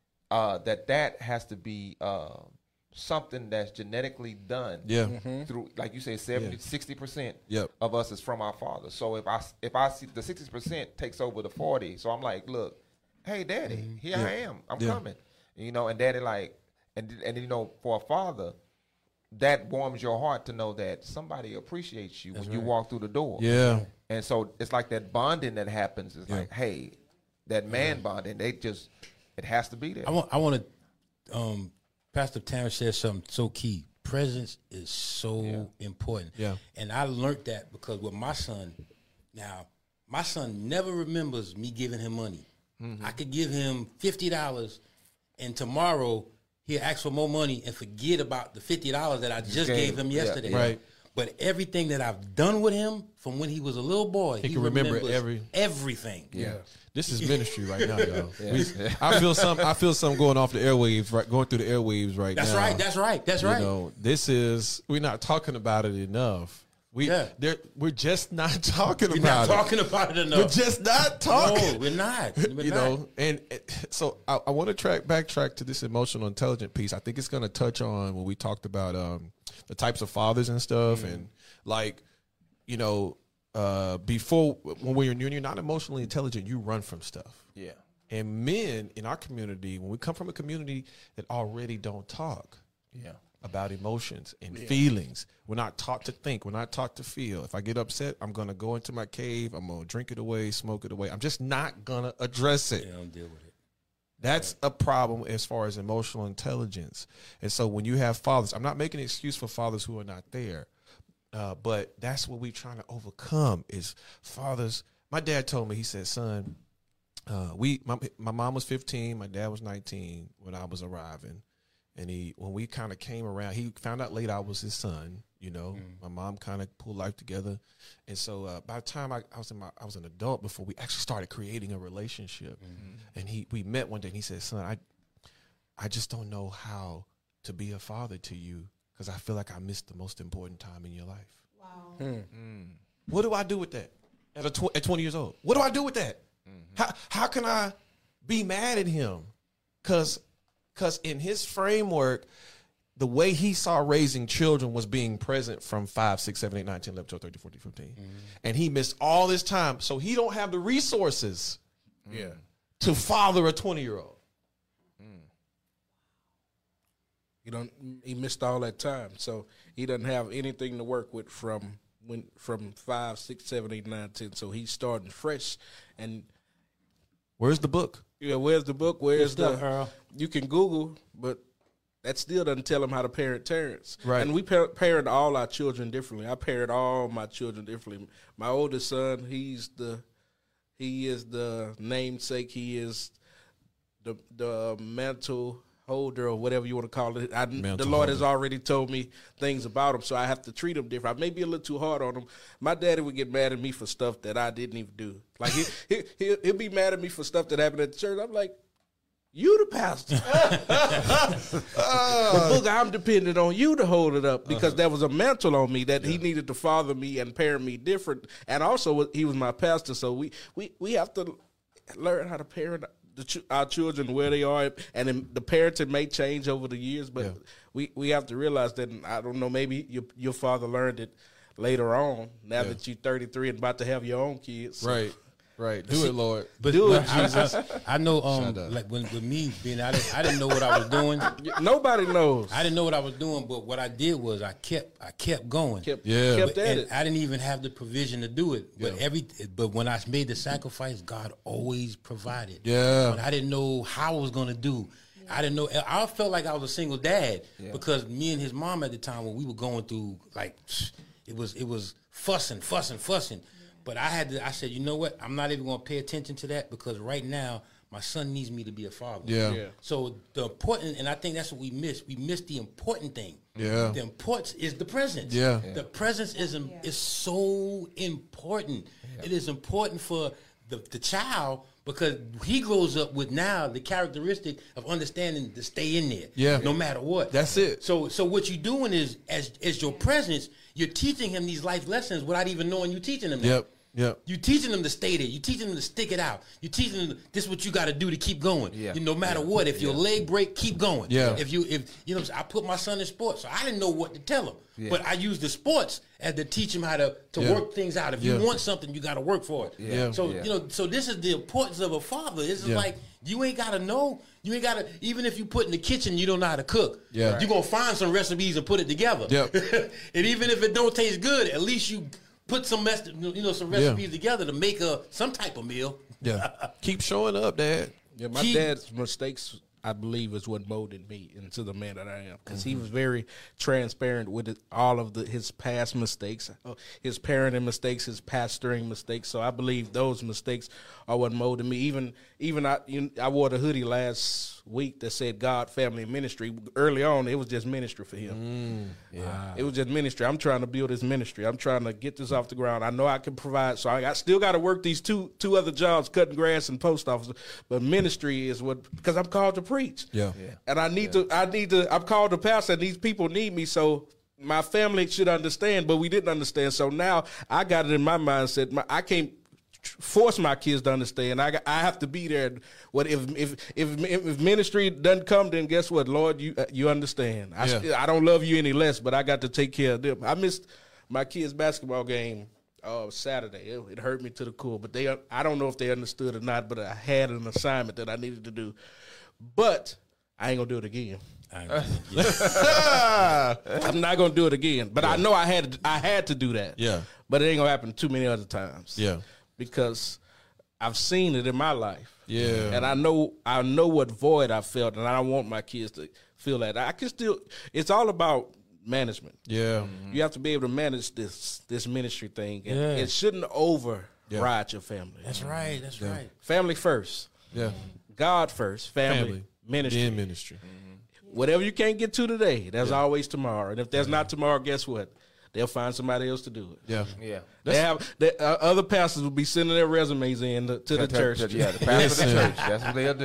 that has to be something that's genetically done. Yeah. Mm-hmm. Through, like you say, 60% of us is from our father. So if I see the 60% takes over the 40, so I'm like, look, hey, daddy, here I am. I'm coming. You know, and daddy like, and you know, for a father, that warms your heart to know that somebody appreciates you when you walk through the door. Yeah. And so it's like that bonding that happens. It's like, hey, that man bonding, it has to be there. I want to, Pastor Terrence said something so key. Presence is so important. Yeah. And I learned that because with my son, now, my son never remembers me giving him money. Mm-hmm. I could give him $50 and tomorrow he'll ask for more money and forget about the $50 that I just gave him yesterday. Yeah. Right. But everything that I've done with him from when he was a little boy, he can remember everything. Yeah. This is ministry right now, y'all. I feel something going off the airwaves, going through the airwaves right now. That's right. You know, we're not talking about it enough. We're just not talking about it. We're not talking about it enough. We're just not talking. No, we're not. Know, and so I want to backtrack to this emotional intelligence piece. I think it's going to touch on when we talked about the types of fathers and stuff, and like, you know, before when you're not emotionally intelligent, you run from stuff. Yeah. And men in our community, when we come from a community that already don't talk. Yeah. About emotions and feelings. We're not taught to think. We're not taught to feel. If I get upset, I'm going to go into my cave. I'm going to drink it away, smoke it away. I'm just not going to address it. Yeah, don't deal with it. That's a problem as far as emotional intelligence. And so when you have fathers, I'm not making an excuse for fathers who are not there, but that's what we're trying to overcome is fathers. My dad told me, he said, son, my mom was 15, my dad was 19 when I was arriving. And when we kind of came around, he found out later I was his son. You know, my mom kind of pulled life together, and so by the time I was an adult before we actually started creating a relationship. Mm-hmm. And we met one day, and he said, "Son, I just don't know how to be a father to you because I feel like I missed the most important time in your life. Wow. What do I do with that at 20 years old? What do I do with that? How can I be mad at him? Because in his framework, the way he saw raising children was being present from 5, 6, 7, 8, 9, 10, 11, 12, 13, 14, 15. And he missed all this time. So he don't have the resources to father a 20-year-old. He missed all that time. So he doesn't have anything to work with from 5, 6, 7, 8, 9, 10. So he's starting fresh. And where's the book? Yeah, where's the book? Where's Good stuff, Earl. You can Google, but that still doesn't tell him how to parent Terrence. Right. And we parent all our children differently. I parent all my children differently. My oldest son, he is the namesake. He is the mantle holder or whatever you want to call it. The Lord has already told me things about him, so I have to treat him different. I may be a little too hard on him. My daddy would get mad at me for stuff that I didn't even do. Like he'll be mad at me for stuff that happened at the church. I'm like, you the pastor. But look, I'm dependent on you to hold it up because there was a mantle on me that he needed to father me and parent me different. And also he was my pastor, so we have to learn how to parent our children where they are, and then the parenting may change over the years, but we have to realize that, I don't know, maybe your father learned it later on, now that you're 33 and about to have your own kids. So. Right. Do it, Lord. But Do it, Jesus. I know, like with me being, I didn't know what I was doing. Nobody knows. I didn't know what I was doing, but what I did was I kept going. Kept at And it. I didn't even have the provision to do it. But when I made the sacrifice, God always provided. Yeah. When I didn't know how I was gonna do. I didn't know. I felt like I was a single dad because me and his mom at the time, when we were going through, like, it was fussing. But I said, you know what? I'm not even going to pay attention to that because right now my son needs me to be a father. Yeah. So the important, and I think that's what we miss. We miss the important thing. Yeah. The importance is the presence. Yeah. The presence is so important. Yeah. It is important for the child because he grows up with now the characteristic of understanding to stay in there. Yeah. No matter what. That's it. So what you're doing is as your presence, you're teaching him these life lessons without even knowing you're teaching him that. Yep. You're teaching them to stay there. You're teaching them to stick it out. You're teaching them this is what you got to do to keep going. Yeah. No matter what, if your leg break, keep going. Yeah. If you know, I put my son in sports, so I didn't know what to tell him. Yeah. But I used the sports as to teach him how to work things out. If you want something, you got to work for it. Yeah. So so this is the importance of a father. This is like you ain't got to know. You ain't got to, even if you put in the kitchen, you don't know how to cook. Yeah. You're going to find some recipes and put it together. Yep. And even if it don't taste good, at least you put some recipes together to make some type of meal. Yeah. Keep showing up, Dad. Yeah, my dad's mistakes, I believe, is what molded me into the man that I am. Because he was very transparent with all of his past mistakes, his parenting mistakes, his pastoring mistakes. So I believe those mistakes are what molded me. Even I wore the hoodie last week that said God, Family, and Ministry. Early on, it was just ministry for him. It was just ministry. I'm trying to build his ministry. I'm trying to get this off the ground. I know I can provide, so I still got to work these two other jobs, cutting grass and post office. But ministry is because I'm called to preach. Yeah. And I need to. I'm called to pastor, and these people need me. So my family should understand, but we didn't understand. So now I got it in my mindset. I can't force my kids to understand. I have to be there. What if ministry doesn't come, then guess what, Lord, you understand. I don't love you any less, but I got to take care of them. I missed my kids' basketball game Saturday. It hurt me to the core, but I don't know if they understood or not. But I had an assignment that I needed to do, but I ain't gonna do it again. I'm not gonna do it again. But I know I had to do that. Yeah. But it ain't gonna happen too many other times. Yeah. Because I've seen it in my life. Yeah. And I know what void I felt, and I don't want my kids to feel that. I can still. It's all about management. Yeah. You have to be able to manage this ministry thing. And it shouldn't override your family. That's right. That's right. Family first. Yeah. God first. Family. Ministry. Then ministry. Whatever you can't get to today, there's always tomorrow. And if there's not tomorrow, guess what? they'll find somebody else to do it. Yeah. Yeah. They have other pastors will be sending their resumes in to the church. Yeah, the pastor of the church. That's what they'll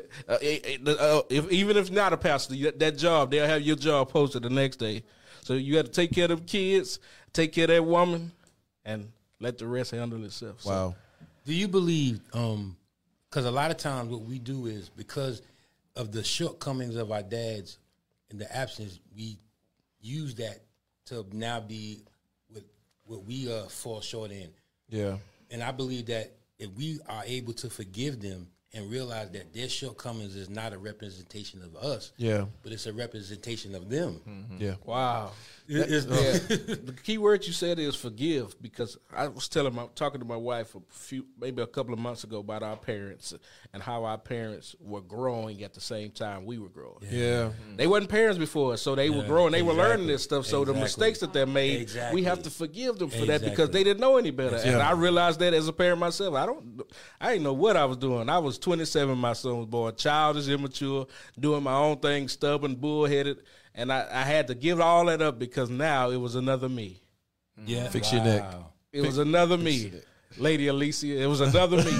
do. Even if not a pastor, that job, they'll have your job posted the next day. So you have to take care of the kids, take care of that woman, and let the rest handle itself. So, Wow. Do you believe, because a lot of times what we do is because of the shortcomings of our dads in the absence, we use that to now be what we fall short in. Yeah. And I believe that if we are able to forgive them and realize that their shortcomings is not a representation of us, but it's a representation of them. Mm-hmm. Yeah. wow. The key word you said is forgive, because I was talking to my wife maybe a couple of months ago about our parents and how our parents were growing at the same time we were growing. Yeah. They wasn't parents before us, so they were growing. They were learning this stuff. So the mistakes that they made, we have to forgive them for that because they didn't know any better. And I realized that as a parent myself. I didn't know what I was doing. I was 27, my son was born, childish, immature, doing my own thing, stubborn, bullheaded. And I had to give all that up because now it was another me. Yeah. Fix your neck. It was another me. Lady Alicia, it was another me.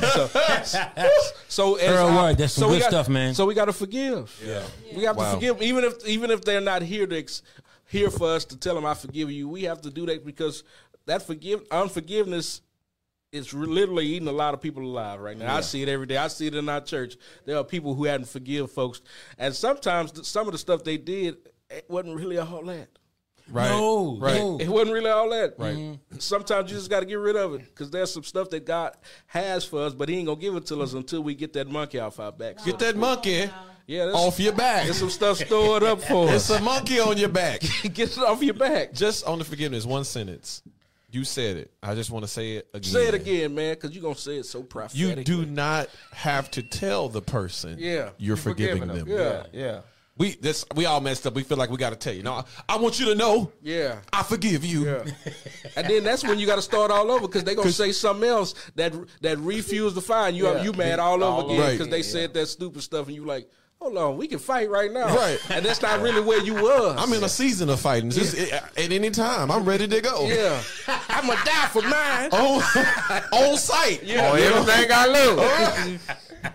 So that's some good stuff, man. So we got to forgive. Yeah. We have to forgive, even if they're not here for us to tell them I forgive you. We have to do that because that unforgiveness is literally eating a lot of people alive right now. I see it every day. I see it in our church. There are people who hadn't forgive folks, and sometimes some of the stuff they did wasn't really all that. Right. No, right. no. It wasn't really all that. Right. Sometimes you just got to get rid of it because there's some stuff that God has for us, but He ain't gonna give it to us until we get that monkey off our back. Get that monkey off your back. There's some stuff stored up for us. It's a monkey on your back. Get it off your back. Just on the forgiveness, one sentence. You said it. I just want to say it again. Say it again, man, because you're going to say it so prophetically. You do not have to tell the person you're forgiving them. Yeah. We all messed up. We feel like we got to tell you. No, I want you to know. Yeah. I forgive you. Yeah. And then that's when you got to start all over because they're going to say something else that refused the fine. You mad all over again because they said that stupid stuff and you like, hold on, we can fight right now. Right. And that's not really where you was. I'm in a season of fighting. At any time, I'm ready to go. Yeah. I'm going to die for mine. On sight. Yeah. Everything I lose.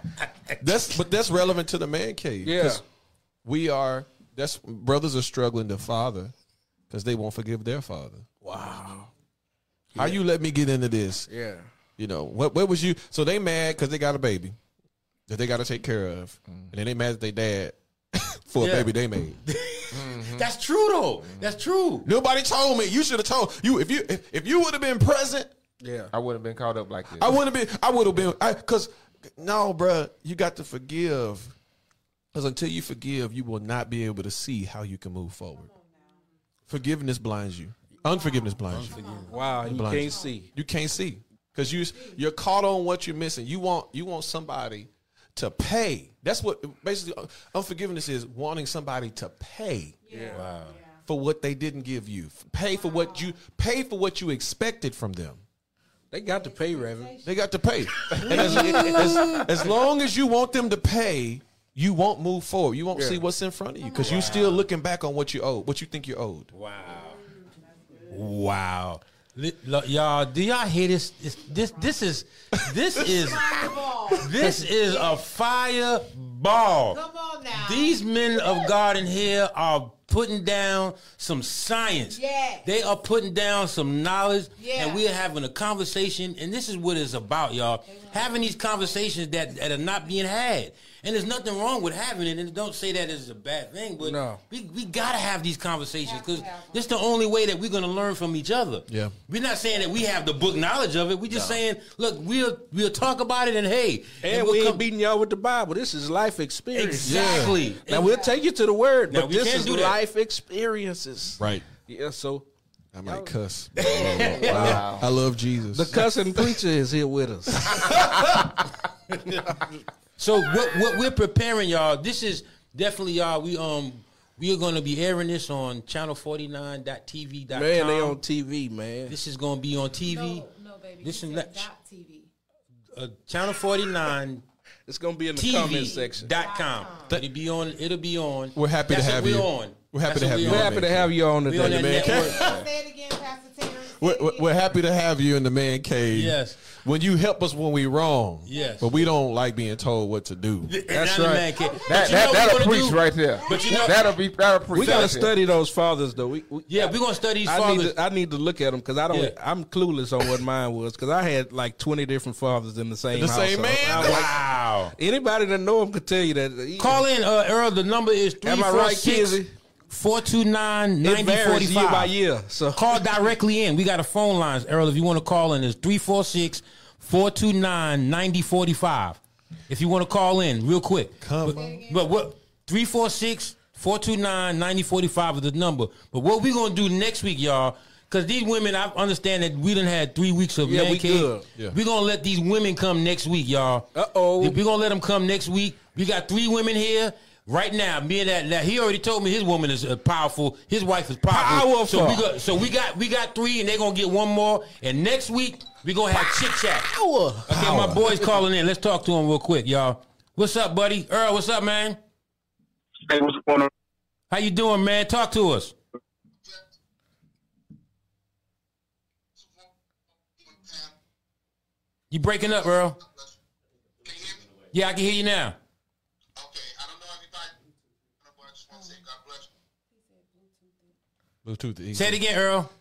That's relevant to the man cave. Yeah. Brothers are struggling to father because they won't forgive their father. Wow. How you let me get into this? Yeah. You know, what was you? So they mad because they got a baby that they got to take care of. And then they mad at their dad for a baby they made. That's true, though. That's true. Nobody told me. You should have told you if you would have been present. Yeah, I wouldn't have been caught up like this. I would have been. Because no, bro, you got to forgive. Because until you forgive, you will not be able to see how you can move forward. Forgiveness blinds you. Unforgiveness blinds you. Wow, you can't see. You can't see because you're caught on what you're missing. You want somebody to pay. That's what basically unforgiveness is, wanting somebody to pay for what they didn't give you. Pay for what you expected from them. They got to pay, Reverend. They got to pay. And as long as you want them to pay, you won't move forward. You won't see what's in front of you because you're still looking back on what you owe, what you think you owed. Wow. Y'all, do y'all hear this? This is a fireball. Come on now. These men of God in here are putting down some science. Yeah. They are putting down some knowledge. Yeah. And we are having a conversation, and this is what it's about, y'all. Having these conversations that are not being had. And there's nothing wrong with having it, and don't say that is a bad thing, but we got to have these conversations because this is the only way that we're going to learn from each other. Yeah. We're not saying that we have the book knowledge of it. We're just saying, look, we'll talk about it, and hey. And we ain't beating y'all with the Bible. This is life experience. Exactly. Yeah. Now, we'll take you to the Word, Now, but this is life experiences. Right. Yeah, so. I might cuss. Wow. I love Jesus. The cussing preacher is here with us. So what we're preparing, y'all, this is definitely, y'all, we are going to be airing this on channel49.tv.com. Man, they on TV, man. This is going to be on TV. No, baby. This is TV. Channel 49. It's going to be in the comment section. .com. It'll be on. We're happy to have you. We're on. We're happy to have you. We're happy to have you on We're today, on that man. network. Say it again, Pastor. we're happy to have you in the man cave. Yes. When you help us when we wrong. Yes. But we don't like being told what to do. That's right. That'll preach right there. But you know, that'll preach. We gotta study those fathers though. we're gonna study these fathers. I need to look at them because I'm clueless on what mine was because I had like 20 different fathers in the same house. same man? Wow. Anybody that know him could tell you that. Call in, Earl. The number is Am I right, 346 Kizzy? 429 It varies year by 9045. year. So Call directly in. We got a phone lines, Earl. If you want to call in, it's 346-429-9045. If you want to call in real quick. Come on. But what 346-429-9045 is the number. But what we gonna do next week, y'all, because these women, I understand that we done had 3 weeks of man we cave. good. Yeah. We're gonna let these women come next week, y'all. Uh-oh. We're gonna let them come next week. We got 3 women here. Right now, me and that he already told me his woman is powerful. His wife is powerful. So we got 3, and they're gonna get 1 more. And next week we gonna have chit chat. Okay, my boy's calling in. Let's talk to him real quick, y'all. What's up, buddy? Earl, what's up, man? Hey, what's going on? How you doing, man? Talk to us. You breaking up, Earl? Can you hear me? Yeah, I can hear you now. Okay, I don't know everybody, but I just want to say God bless you. Bluetooth. Say it again, Earl.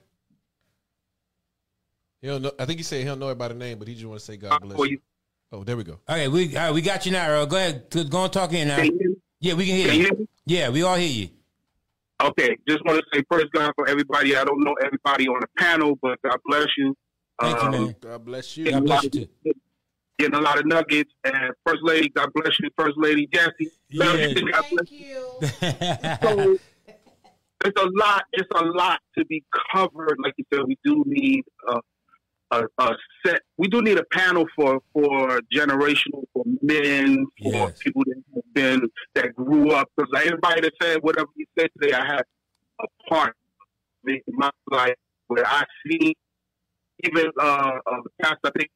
He don't know, I think he said he don't know everybody name, but he just want to say God bless Well, you. Oh, there we go. Okay, we got you now, Earl. Go ahead, go and talk in now. Can you hear me? Yeah, we can hear Can you you. hear me? Yeah, we all hear you. Okay, just want to say praise God for everybody. I don't know everybody on the panel, but God bless you. Thank you, man. God bless you. God bless you too. Getting a lot of nuggets. And First Lady, God bless you. First Lady Jessie. Yeah. God bless Thank you. So, it's a lot to be covered. Like you said, we do need a set. We do need a panel for generational, for men, for Yes. people that grew up. Because like everybody that said whatever you said today, I had a part in my life where I see even the past. I think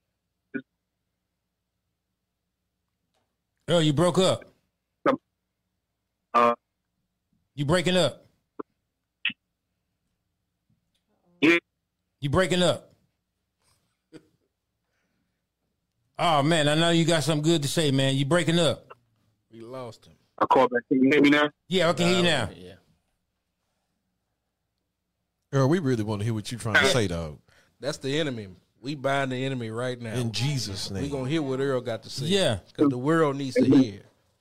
Earl, you broke up. You breaking up. Yeah. You breaking up. Oh man, I know you got something good to say, man. You breaking up. We lost him. I call back. Can you hear me now? Yeah, I can hear you now. Yeah. Earl, we really want to hear what you're trying to say, dog. That's the enemy. We bind the enemy right now. In Jesus' We name. gonna hear what Earl got to say. Yeah. Because the world needs to hear.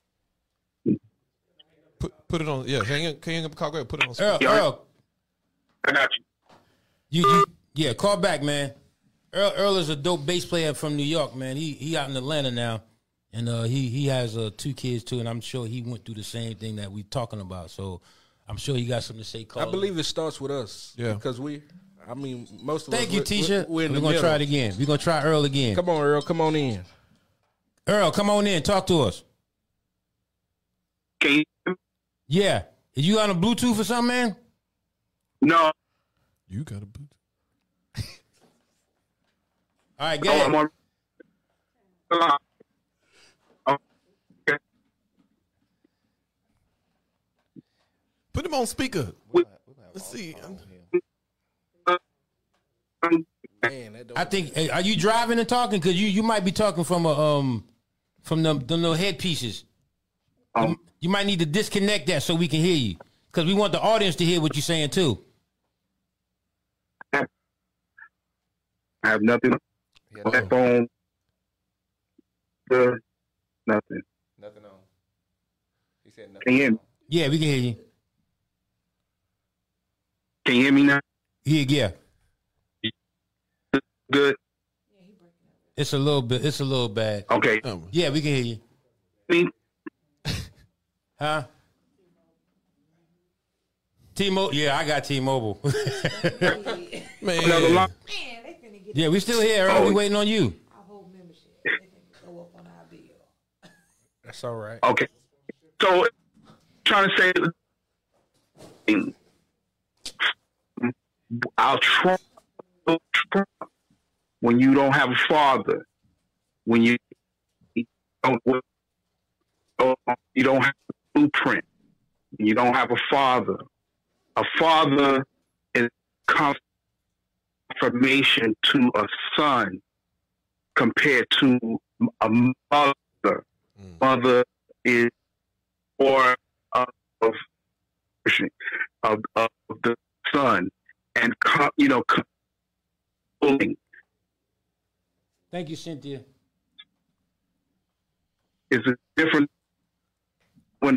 Put it on. Yeah, hang on. Can you hang up the call? Go ahead. Put it on. Earl, Yeah. Earl, I got you. yeah, call back, man. Earl is a dope bass player from New York, man. He out in Atlanta now, and he has 2 kids too, and I'm sure he went through the same thing that we talking about. So I'm sure he got something to say. I believe it starts with us. Yeah. Because most of us. Thank you, Tisha. We're in We're the gonna try it middle. again. We're gonna try Earl again. Come on, Earl. Come on in. Earl, come on in. Talk to us. Can you hear me? Yeah. Is you on a Bluetooth or something, man? No. You got a boot. All right, go Oh, ahead. I'm on. Okay. Put him on speaker. Let's see. Man, that don't I think. Are you driving and talking? Because you might be talking from from the little headpieces. You might need to disconnect that so we can hear you. Because we want the audience to hear what you're saying too. I have nothing on that phone. Nothing. Nothing on. He said nothing. Can you hear me? Yeah, we can hear you. Can you hear me now? Yeah. Good. It's a little bit. It's a little bad. Okay. Yeah, we can hear you. Me? Huh? T-Mobile. Yeah, I got T-Mobile. Man. Another line? Man, they finna get Yeah, we still here, Earl. We waiting on you. our whole membership. They finna go up on our bill. That's all right. Okay. So, trying to say, I'll try when you don't have a father, when you don't have a blueprint, when you don't have a father. A father is constant affirmation to a son compared to a mother. Mother is more of the son, and Thank you, Cynthia. Is a different when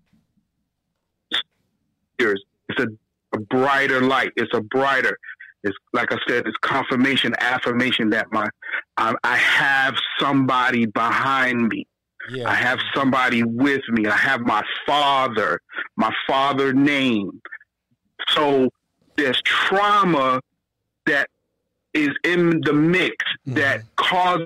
it's a brighter light. It's like I said, it's confirmation, affirmation that I have somebody behind me. Yeah. I have somebody with me. I have my father name. So there's trauma that is in the mix that causes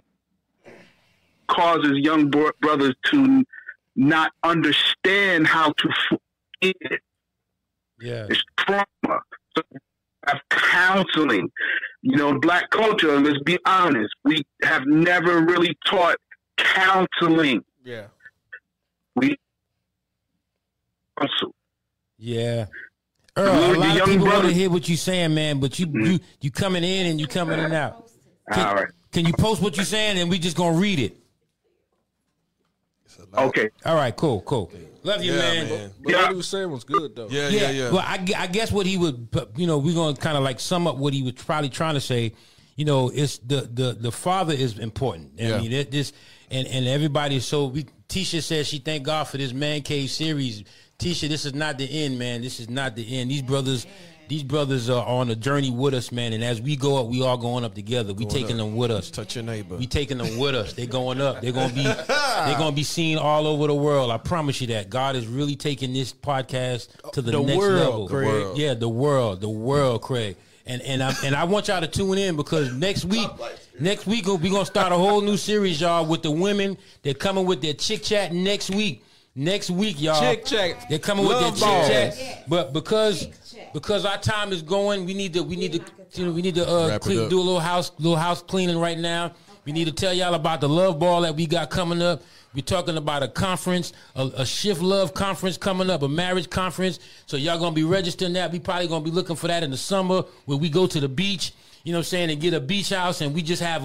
young brothers to not understand how to forgive it. Yeah. It's trauma. So have counseling. Black culture, let's be honest, we have never really taught counseling. Yeah. We also. Yeah. Earl, a lot of people want to hear what you're saying, man, but you coming in and you coming in and out. All right. Can you post what you're saying and we just going to read it? Okay. All right, cool. Love you, man. But what he was saying was good, though. Yeah. Well, I guess what he would, we're going to kind of like sum up what he was probably trying to say. It's the father is important. I mean, this and everybody. So Tisha says she thank God for this Man Cave series. Tisha, this is not the end, man. This is not the end. These brothers are on a journey with us, man. And as we go up, we all going up together. We taking them with us. Touch your neighbor. We taking them with us. They going up. They're gonna be seen all over the world. I promise you that. God is really taking this podcast to the next level. Craig. Yeah, the world, Craig. And I want y'all to tune in because next week we gonna start a whole new series, y'all, with the women. They're coming with their chick chat next week. Next week, y'all. Chick chat. They're coming with their chick chat. But because our time is going, we need to do a little house cleaning right now. We need to tell y'all about the love ball that we got coming up. We're talking about a conference, a Shift Love conference coming up, a marriage conference. So y'all gonna be registering that. We probably gonna be looking for that in the summer where we go to the beach, and get a beach house and we just have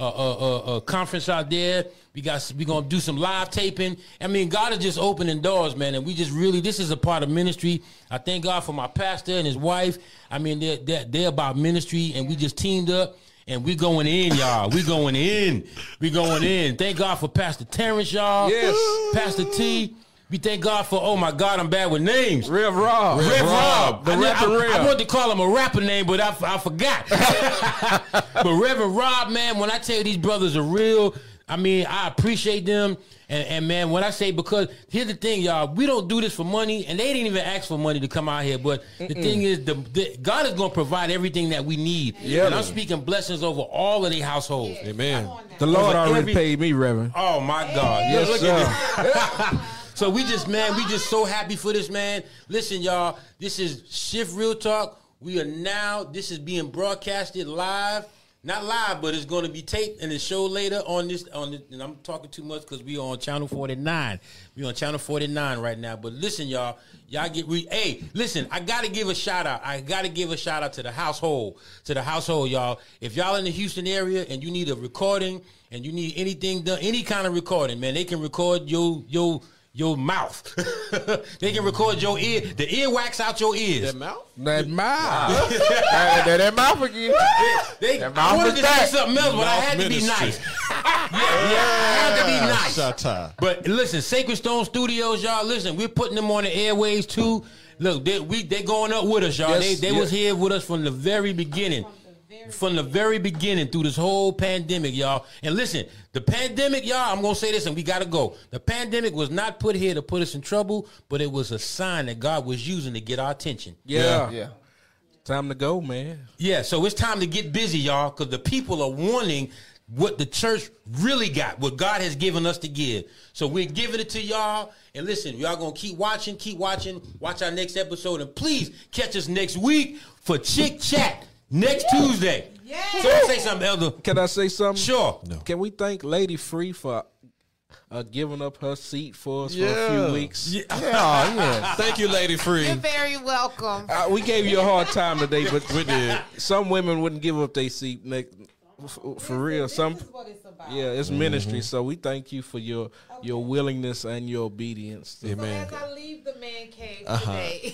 a conference out there. We gonna do some live taping. I mean, God is just opening doors, man, and we just really, this is a part of ministry. I thank God for my pastor and his wife. I mean, they're about ministry, and we just teamed up. And we going in, y'all. We going in. Thank God for Pastor Terrence, y'all. Yes. Pastor T. We thank God for, oh my God, I'm bad with names. Rev Rob. The rapper Rev. I wanted to call him a rapper name, but I forgot. But Reverend Rob, man, when I tell you these brothers are real, I mean, I appreciate them. And man, when I say, because here's the thing, y'all, we don't do this for money, and they didn't even ask for money to come out here. But the thing is, God is going to provide everything that we need. Yeah, and I'm speaking blessings over all of their households. Amen. The Lord already paid me, Reverend. Oh my God. Yes, look sir. At this. So we just so happy for this, man. Listen, y'all, this is Shift Real Talk. This is being broadcasted live. Not live, but it's going to be taped and it's showed later on this. And I'm talking too much because we are on Channel 49. We're on Channel 49 right now. But listen, y'all hey, listen, I got to give a shout out. To the household. Y'all. If y'all in the Houston area and you need a recording and you need anything done, any kind of recording, man, they can record your mouth. They can record your ear, the earwax out your ears. That mouth? That mouth. that mouth again. I wanted to say something else, but I had to be nice. I had to be nice. Shut-up. But listen, Sacred Stone Studios, y'all, listen, we're putting them on the airways too. Look, they going up with us, y'all. Yes, they was here with us from the very beginning. From the very beginning through this whole pandemic, y'all. And listen, the pandemic, y'all, I'm going to say this and we got to go. The pandemic was not put here to put us in trouble, but it was a sign that God was using to get our attention. Yeah. Time to go, man. Yeah, so it's time to get busy, y'all, because the people are wanting what the church really got, what God has given us to give. So we're giving it to y'all. And listen, y'all going to keep watching, watch our next episode. And please catch us next week for Chick Chat. Next Tuesday. Yeah. So say something, Elder. Can I say something? Sure. No. Can we thank Lady Free for giving up her seat for us for a few weeks. Yeah. Thank you, Lady Free. You're very welcome. We gave you a hard time today, but we did. Some women wouldn't give up their seat. For real, some. This is what it's about. Yeah, it's ministry. So we thank you for your willingness and your obedience. So Amen. as I leave the man cave today,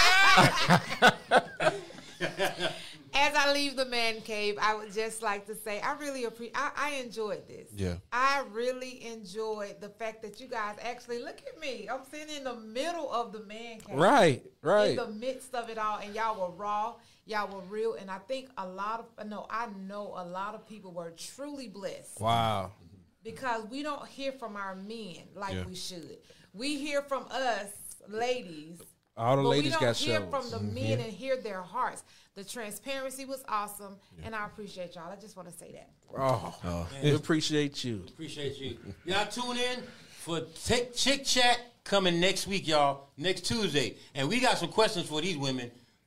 as I leave the man cave, I would just like to say I really appreciate. I enjoyed this. Yeah. I really enjoyed the fact that you guys actually look at me. I'm sitting in the middle of the man cave. Right. In the midst of it all, and y'all were raw, y'all were real, and I think I know a lot of people were truly blessed. Wow. Because we don't hear from our men like we should. We hear from us, ladies. All the ladies got shows. We don't hear shows. from the men and hear their hearts. The transparency was awesome, and I appreciate y'all. I just want to say that. We appreciate you. Appreciate you. Y'all tune in for Chick Chat coming next week, y'all. Next Tuesday, and we got some questions for these women.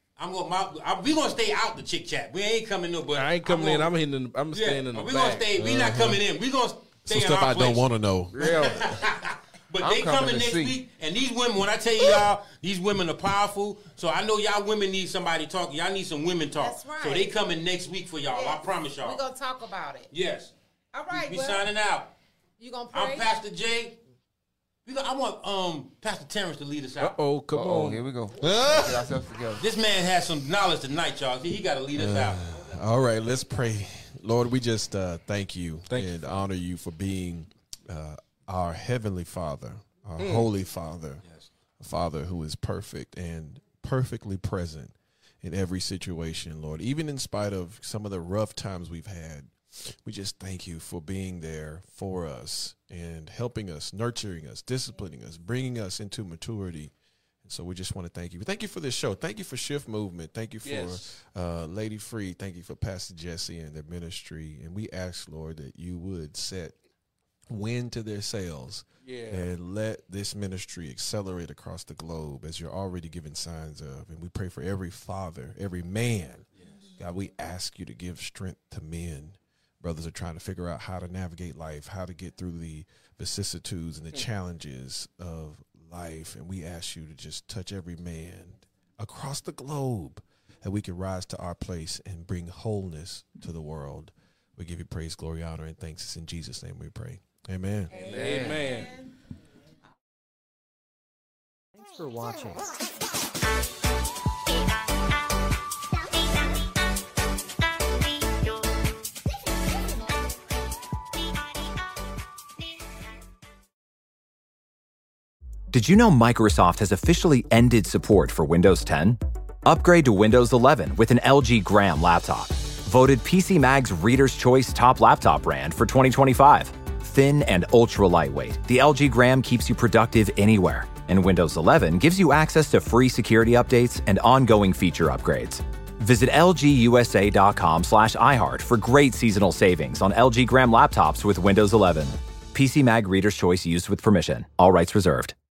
We gonna stay out the Chick Chat. We ain't coming no. But I ain't coming in. I'm staying in the back. We gonna stay. We not coming in. We gonna stay Some in stuff our I place. don't want to know. Really? But they coming next week, and these women, when I tell y'all, these women are powerful. So I know y'all women need somebody talking. Y'all need some women talk. That's right. So they coming next week for y'all. Yes. I promise y'all. We're going to talk about it. Yes. All right, We signing out. You going to pray? I'm Pastor Jay. I want Pastor Terrence to lead us out. Come on. Here we go. Get ourselves together. This man has some knowledge tonight, y'all. He got to lead us out. All right, let's pray. Lord, we just thank you Thank and honor you for being our Heavenly Father, our Holy Father, a Father who is perfect and perfectly present in every situation, Lord. Even in spite of some of the rough times we've had, we just thank you for being there for us and helping us, nurturing us, disciplining us, bringing us into maturity. And so we just want to thank you. Thank you for this show. Thank you for Shift Movement. Thank you for Lady Free. Thank you for Pastor Jesse and their ministry. And we ask, Lord, that you would set wind to their sails and let this ministry accelerate across the globe as you're already giving signs of. And we pray for every father, every man. God, we ask you to give strength to men. Brothers are trying to figure out how to navigate life, how to get through the vicissitudes and the challenges of life. And we ask you to just touch every man across the globe, that we can rise to our place and bring wholeness to the world. We give you praise, glory, honor, and thanks. It's in Jesus' name we pray. Amen. Amen. Thanks for watching. Did you know Microsoft has officially ended support for Windows 10? Upgrade to Windows 11 with an LG Gram laptop. Voted PC Mag's Reader's Choice Top Laptop Brand for 2025. Thin and ultra lightweight, the LG Gram keeps you productive anywhere. And Windows 11 gives you access to free security updates and ongoing feature upgrades. Visit lgusa.com/iHeart for great seasonal savings on LG Gram laptops with Windows 11. PC Mag Reader's Choice used with permission. All rights reserved.